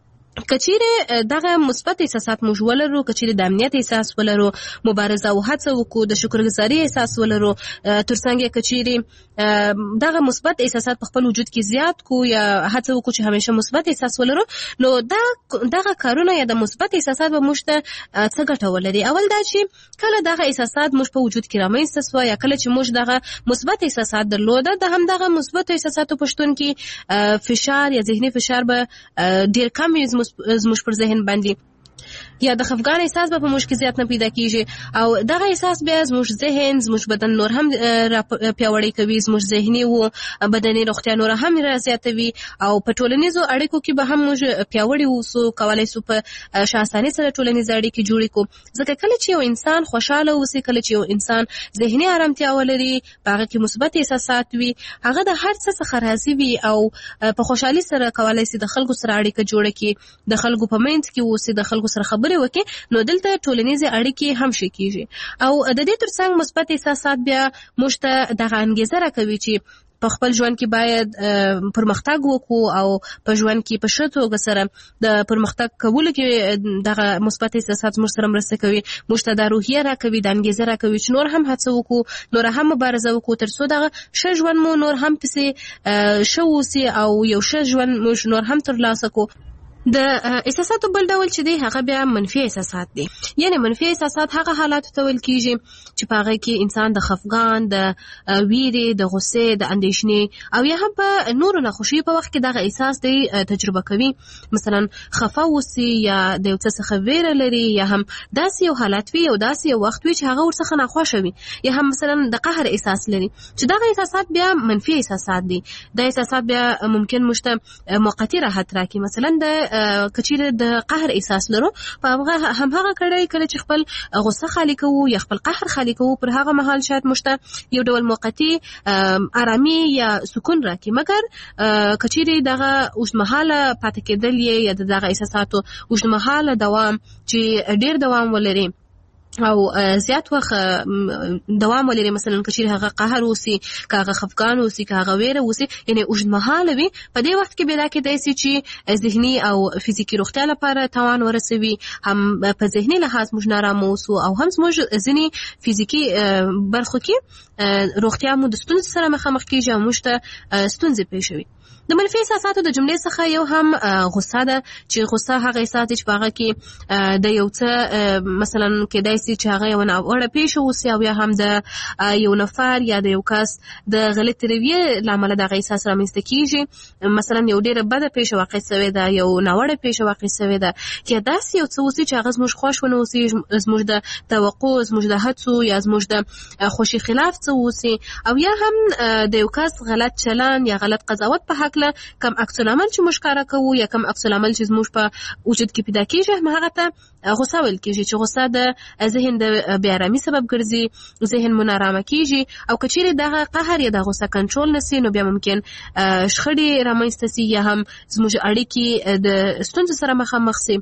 کچیره دغه مثبت احساسات موږ ولرو، کچیره د امنیت احساس ولرو، مبارزه او هڅه وکړو، د شکرګزاري احساس ولرو، ترڅنګ کچیره دغه مثبت احساسات په خپل وجود کې زیات کو یا هڅه وکړو چې همیشه مثبت احساس ولرو، نو دغه کارونه یا د مثبت احساسات به موږ ته څه ګټه ولري. اول دا چې کله دغه احساسات موږ په وجود کې رامنځته سوه یا کله چې موږ دغه مثبت احساسات درلوده، د هم دغه مثبت احساساتو په شتون کې فشار یا ذهني فشار به ډیر کم وي زموږ پر ذهن باندې، یا د خفګان احساس به په موږ کې زیات نه پیدا کیږي او دغه احساس بیا زموږ ذهن، زموږ بدن نور هم پیاوړی کوي، زموږ ذهني او بدني روغتیا نور هم زیاتوي او په ټولنیزو اړیکو کې به هم موږ پیاوړي اوسو، کولای شو په شاساني سره ټولنیز اړیکې جوړې کړو. ځکه کله چې یو انسان خوشاله اوسي، کله چې یو انسان ذهني آرامتیا ولري، په هغه کې مثبت احساسات وي، هغه د هر څه څخه راضي وي او په خوشحالي سره کولای شي د خلکو سره اړیکه جوړه کړي، د خلکو په منځ کې اوسي، د خلکو سره خبرې وکړي، نو دلته ټولنیزې اړیکې هم ښې کیږي. او د دې ترڅنګ مثبت احساسات بیا موږ ته دغه انګیزه راکوي چې په خپل ژوند کې باید پرمختګ وکړو او په ژوند کې په ښه توګه سره د پرمختګ کولو کې دغه مثبت احساسات موږ سره مرسته کوي، موږ ته د روحیه راکوي، د انګیزه راکوي چې نور هم هڅه وکړو، نور هم مبارزه وکړو، تر څو دغه ښه ژوند مو نور هم پسې ښه اوسي او یو ښه ژوند موږ نور هم ترلاسه کړو. د احساساتو بل ډول چې دی هغه بیا منفي احساسات دي. یعنی منفي احساسات هغه حالات ته ویل کیږي چې په هغه کې انسان د خفګان، د ویرې، د غصې، د اندېښنې او یا هم په نورو ناخوشي په وخت کې دغه احساس دی تجربه کوي. مثلا خفه اوسي یا د یو څه څخه ویره لري، یا هم داسې یو حالت وي او داسې یو وخت وي چې هغه ورڅخه ناخوښه وي، یا هم مثلا د قهر احساس لري چې دغه احساسات بیا منفي احساسات دي. دا احساسات بیا ممکن موږ ته موقتي راحت راکړي. مثلا د کچیره د قهر احساس لرو په هغه هم هغه کړی کله چې خپل غصه خالی کوو یا خپل قهر خالی کوو پر هغه مهال شاید مشته یو ډول موقتی آرامي یا سکون راکړي، مګر کچیره دغه اوسمهاله پاتې کېدل یا دغه احساساتو اوسمهاله دوام چې ډیر دوام ولري او زیات وخت دوام ولري، مثلا کچیر هغه قهر وسی، کاغه خفقان وسی، کاغه ویره وسی، یعنی اوږدمهاله وي، په دې وخت کې بیا کېدای شي چې ذهني او فزیکی روغتیا لپاره تاوان ورسوي، هم په ذهني لحاظ موږ نارامه اوسو او هم زموږ ځینې فزیکی برخو کې روغتیا مو د ستونزې سره مخامخ کېږي او موږ ته ستونزې پیښوي. د منفي احساساتو د جملې څخه یو هم غصه ده، چې غصه هغه احساس چې په هغه کې د یو څه مثلا کېدای شي چې هغه یو ناوړه پیښه وشي او یا هم د یو نفر یا د یو کس د غلط رویې له امله دغه احساس رامنځته کېږي، مثلا یو ډېره بده پیښه واقع شوې ده، یو ناوړه پیښه واقع شوې ده، یا داسې یو څه وشي چې هغه زموږ خوښ ونه وشي، زموږ د توقع، زموږ د هڅو یا زموږ د خوښۍ خلاف څه وشي، او یا هم د یو کس غلط چلن یا غلط قضاوت په حق کم عکس العمل چې موږ کار کوو یا کم عکس العمل چې زموږ په وجود کې پیدا کېږي، هغه ته غصه ویل کېږي، چې غصه د ذهن د بې آرامي سبب ګرځي، ذهن مو نارامه کېږي، او که چیرې دغه قهر یا د غصه کنټرول نشي نو بیا ممکن شخړې رامنځته شي یا هم زموږ اړیکې د ستونزو سره مخامخ شي.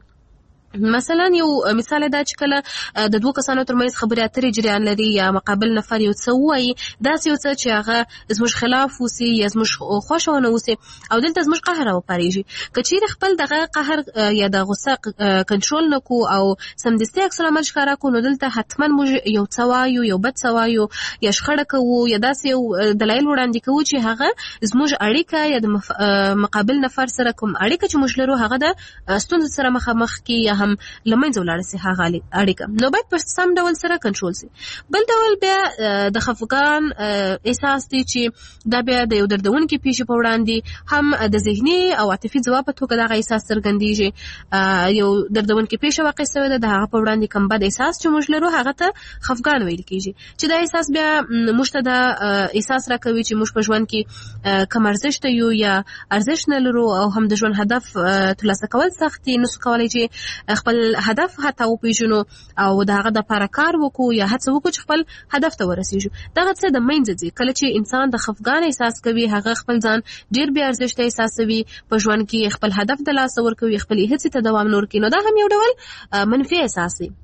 مثلا یو مثال دا چې کله د دوه کسانو ترمنځ خبرې اترې جریان لري یا مقابل نفر یو څه وایي، داسې یو څه چې هغه زموږ خلاف وسی یا زموږ خوښه ونه وسی او دلته زموږ قهر راوپارېږي، که چیرې خپل دغه قهر یا د غصه کنټرول نکو او سمدستي عکس العمل ښکاره کړو، نو دلته حتما موږ یو څه وایو، یو بد څه وایو یا شخړه کوو یا داسې یو دلایل وړاندې کوو چې هغه زموږ اړیکه یا د مقابل نفر سره کوم اړیکه چې موږ لرو هغه د ستونزو سره مخامخ کی یا هم لمنځه ولاړ شي هغه اړیکه، نو باید په سم ډول سره کنټرول شي. بل ډول بیا د خفګان احساس دی چې دا بیا د یو دردونکي پیښې په وړاندې هم د ذهني او عاطفي ځواب په توګه دغه احساس څرګندېږي. یو دردونکي پیښه واقع شوې ده، د هغه په وړاندې کوم بد احساس چې موږ لرو هغه ته خفګان ویل کېږي، چې دا احساس بیا موږ ته دا احساس راکوي چې موږ په ژوند کې کم ارزښت یو یا ارزښت نه لرو او هم د ژوند هدف ترلاسه کول سخت دي، نشو کولی چې خپل هدف حتی وپیژنو او د هغه لپاره کار وکړو یا هڅه وکړو چې خپل هدف ته ورسیږو. دغه څه د منځه ځي، کله چې انسان د خفګان احساس کوي هغه خپل ځان ډیر بې ارزښته احساسوي، په ژوند کې خپل هدف د لاسه ورکوي، خپل هڅې ته دوام نه ورکوي، نو دا هم یو ډول منفي احساس دی.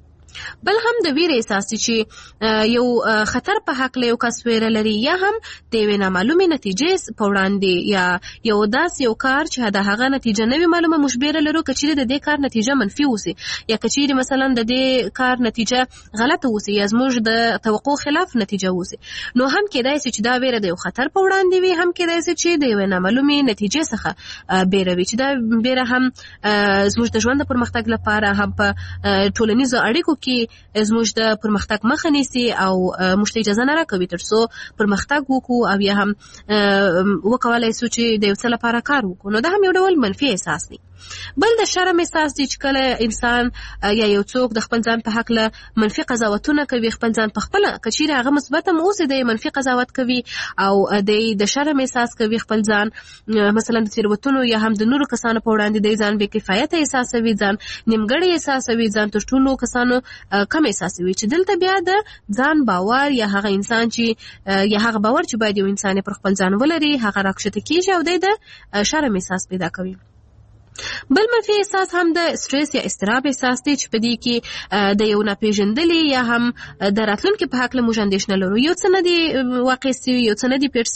بل هم د ویره احساس چې یو خطر په حق له یو کس ویره لري یا هم د یوې نامعلومې نتیجې په وړاندې یا یو داسې یو کار چې د هغه نتیجه نه وي معلومه مشبیره لرو، که چیرې د دې کار نتیجه منفي وسي یا که چیرې مثلا د دې کار نتیجه غلطه وسي یا زموږ د توقع خلاف نتیجه وسي، نو هم کېدای شي چې دا ویره د یو خطر په وړاندې وي، هم کېدای شي چې د یوې نامعلومې نتیجې څخه بیره وي، چې دا بیره هم زموږ د ژوند د پرمختګ لپاره هم په ټولنیزو اړیکو کې زموږ د پرمختګ مخه نیسي او موږ ته اجازه نه راکوي ترڅو پرمختګ وکړو او یا هم وکولای شو چې د یو څه لپاره کار وکړو، نو دا هم یو ډول منفي احساس دی. بل د شرم احساس دی چې کله انسان یا یو څوک د خپل ځان په حق له منفي قضاوتونه کوي، خپل ځان په خپل کچیره هغه مثبت هم اوسي د منفي قضاوت کوي او د شرم احساس کوي، خپل ځان مثلا د تیروتنو یا هم د نورو کسانو په وړاندې د ځان بې کفایت احساسوي، ځان نیمګړی احساسوي، ځان تر ټولو کسانو کم احساسوي، چې دلته بیا د ځان باور یا هغه انسان چې یا هغه باور چې باید یو انسان پر خپل ځان ولري هغه راکښته کیږي او د شرم احساس پیدا کوي. بل منفي احساس هم د سټرس یا اضطراب احساس دی چې په دې کې د یو ناپېژندلي یا هم د راتلونکي په حق له موږ اندېښنه لرو، یو څه نه دي واقع سوي، یو څه نه دي پېښ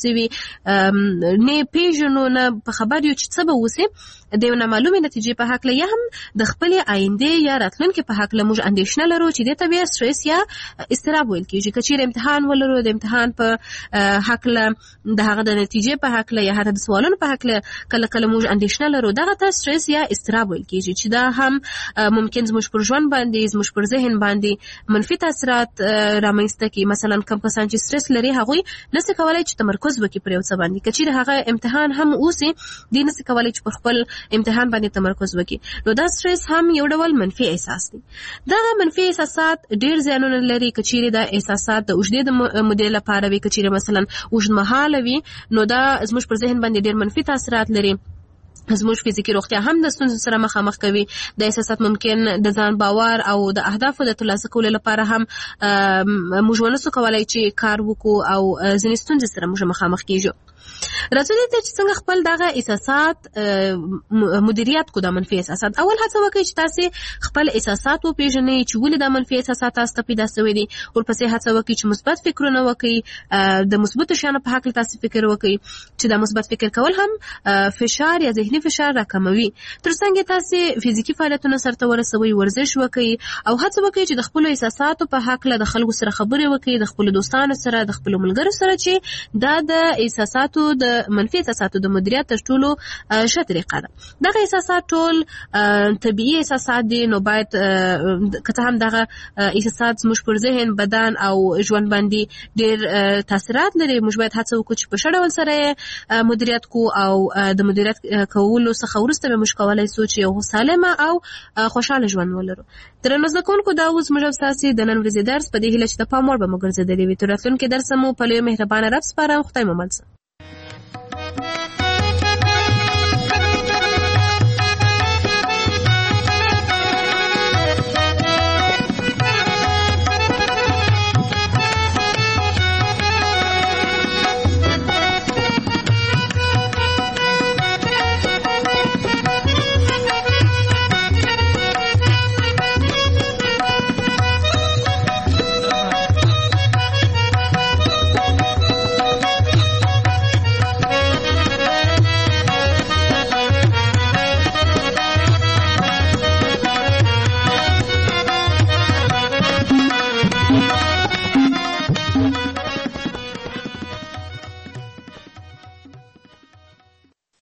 سوي، نه پېژنو، نه په خبر یو چې څه به وسي، د یو نامعلومې نتیجې په حق له یا هم د خپلې آیندې یا راتلونکي په حق له موږ اندېښنه لرو چې دې ته بیا سټرس یا اضطراب ویل کېږي. که چیرې امتحان ولرو، د امتحان په حق له د هغه د نتیجې په حق له یا حتی د سوالونو په حق له کله کله موږ اندېښنه لرو، دغه ته سټرس یا اضطراب ویل کېږي، چې دا هم ممکن زموږ پر ژوند باندې، زموږ پر ذهن باندې منفي تاثیرات رامنځته کړي. مثلا کوم کسان چې سټرس لري هغوی نشي کولی چې تمرکز وکړي پر یو څه باندې، که چیرې هغه امتحان هم اوسي دی نشي کولی چې پر خپل امتحان باندې تمرکز وکړي، نو دا سټرس هم یو ډول منفي احساس دی. دغه منفي احساسات ډیر زیانونه لري، که چیرې دا احساسات د اوږدې مودې لپاره وي، که چیرې مثلا اوږدمهاله وي، نو دا زموږ پر ذهن باندې ډیر منفي تاثیرات لري. زموږ فزیکي روغتیا هم د ستونزو سره مخامخ کوي. د احساسات ممکن د ځان باور او د اهدافو د ترلاسه کولو لپاره هم موږ ونسو کولای چې کار وکړو او ځینې ستونزې سره موږ مخامخ کیږو. راځو دې ته چې څنګه خپل دغه احساسات مدیریت کو. د منفي احساسات اول هڅه وکړئ چې تاسو خپل احساسات وپېژنئ چې ولې د منفي احساسات تاسو ته پیدا شوي دي. ورپسې هڅه وکړئ چې مثبت فکرونه وکړئ، د مثبتو شیانو په هکله تاسو فکر وکړئ چې د مثبت فکر کول هم فشار یا ذهني فشار راکموي. ترڅنګ تاسو فزیکي فعالیتونه سرته ورسوي، ورزش وکړئ او هڅه وکړئ چې د خپل احساساتو په هکله د خلکو سره خبرې وکړئ، د خپل دوستانو سره، د خپل ملګرو سره، چې دا د احساساتو د منفي احساساتو د مدیریت تر ټولو ښه طریقه ده. دغه احساسات ټول طبیعي احساسات دي، نو باید که هم دغه احساسات زموږ پر ذهن، بدن او ژوند باندې ډېر تاثیرات لري، موږ باید هڅه وکړو چې په ښه ډول سره مدیریت کو او د مدیریت کولو څخه وروسته به موږ کولی شو چې یو سالمه او خوشحاله ژوند ولرو. درنو زده کوونکو، دا اوس موږ ستاسو د نن ورځې درس په دې هیله چې د پام وړ به مو ګرځېدلی وي. تر راتلونکي درسه مو په لوی مهربانه رب سپارم. خدای مو مل شه.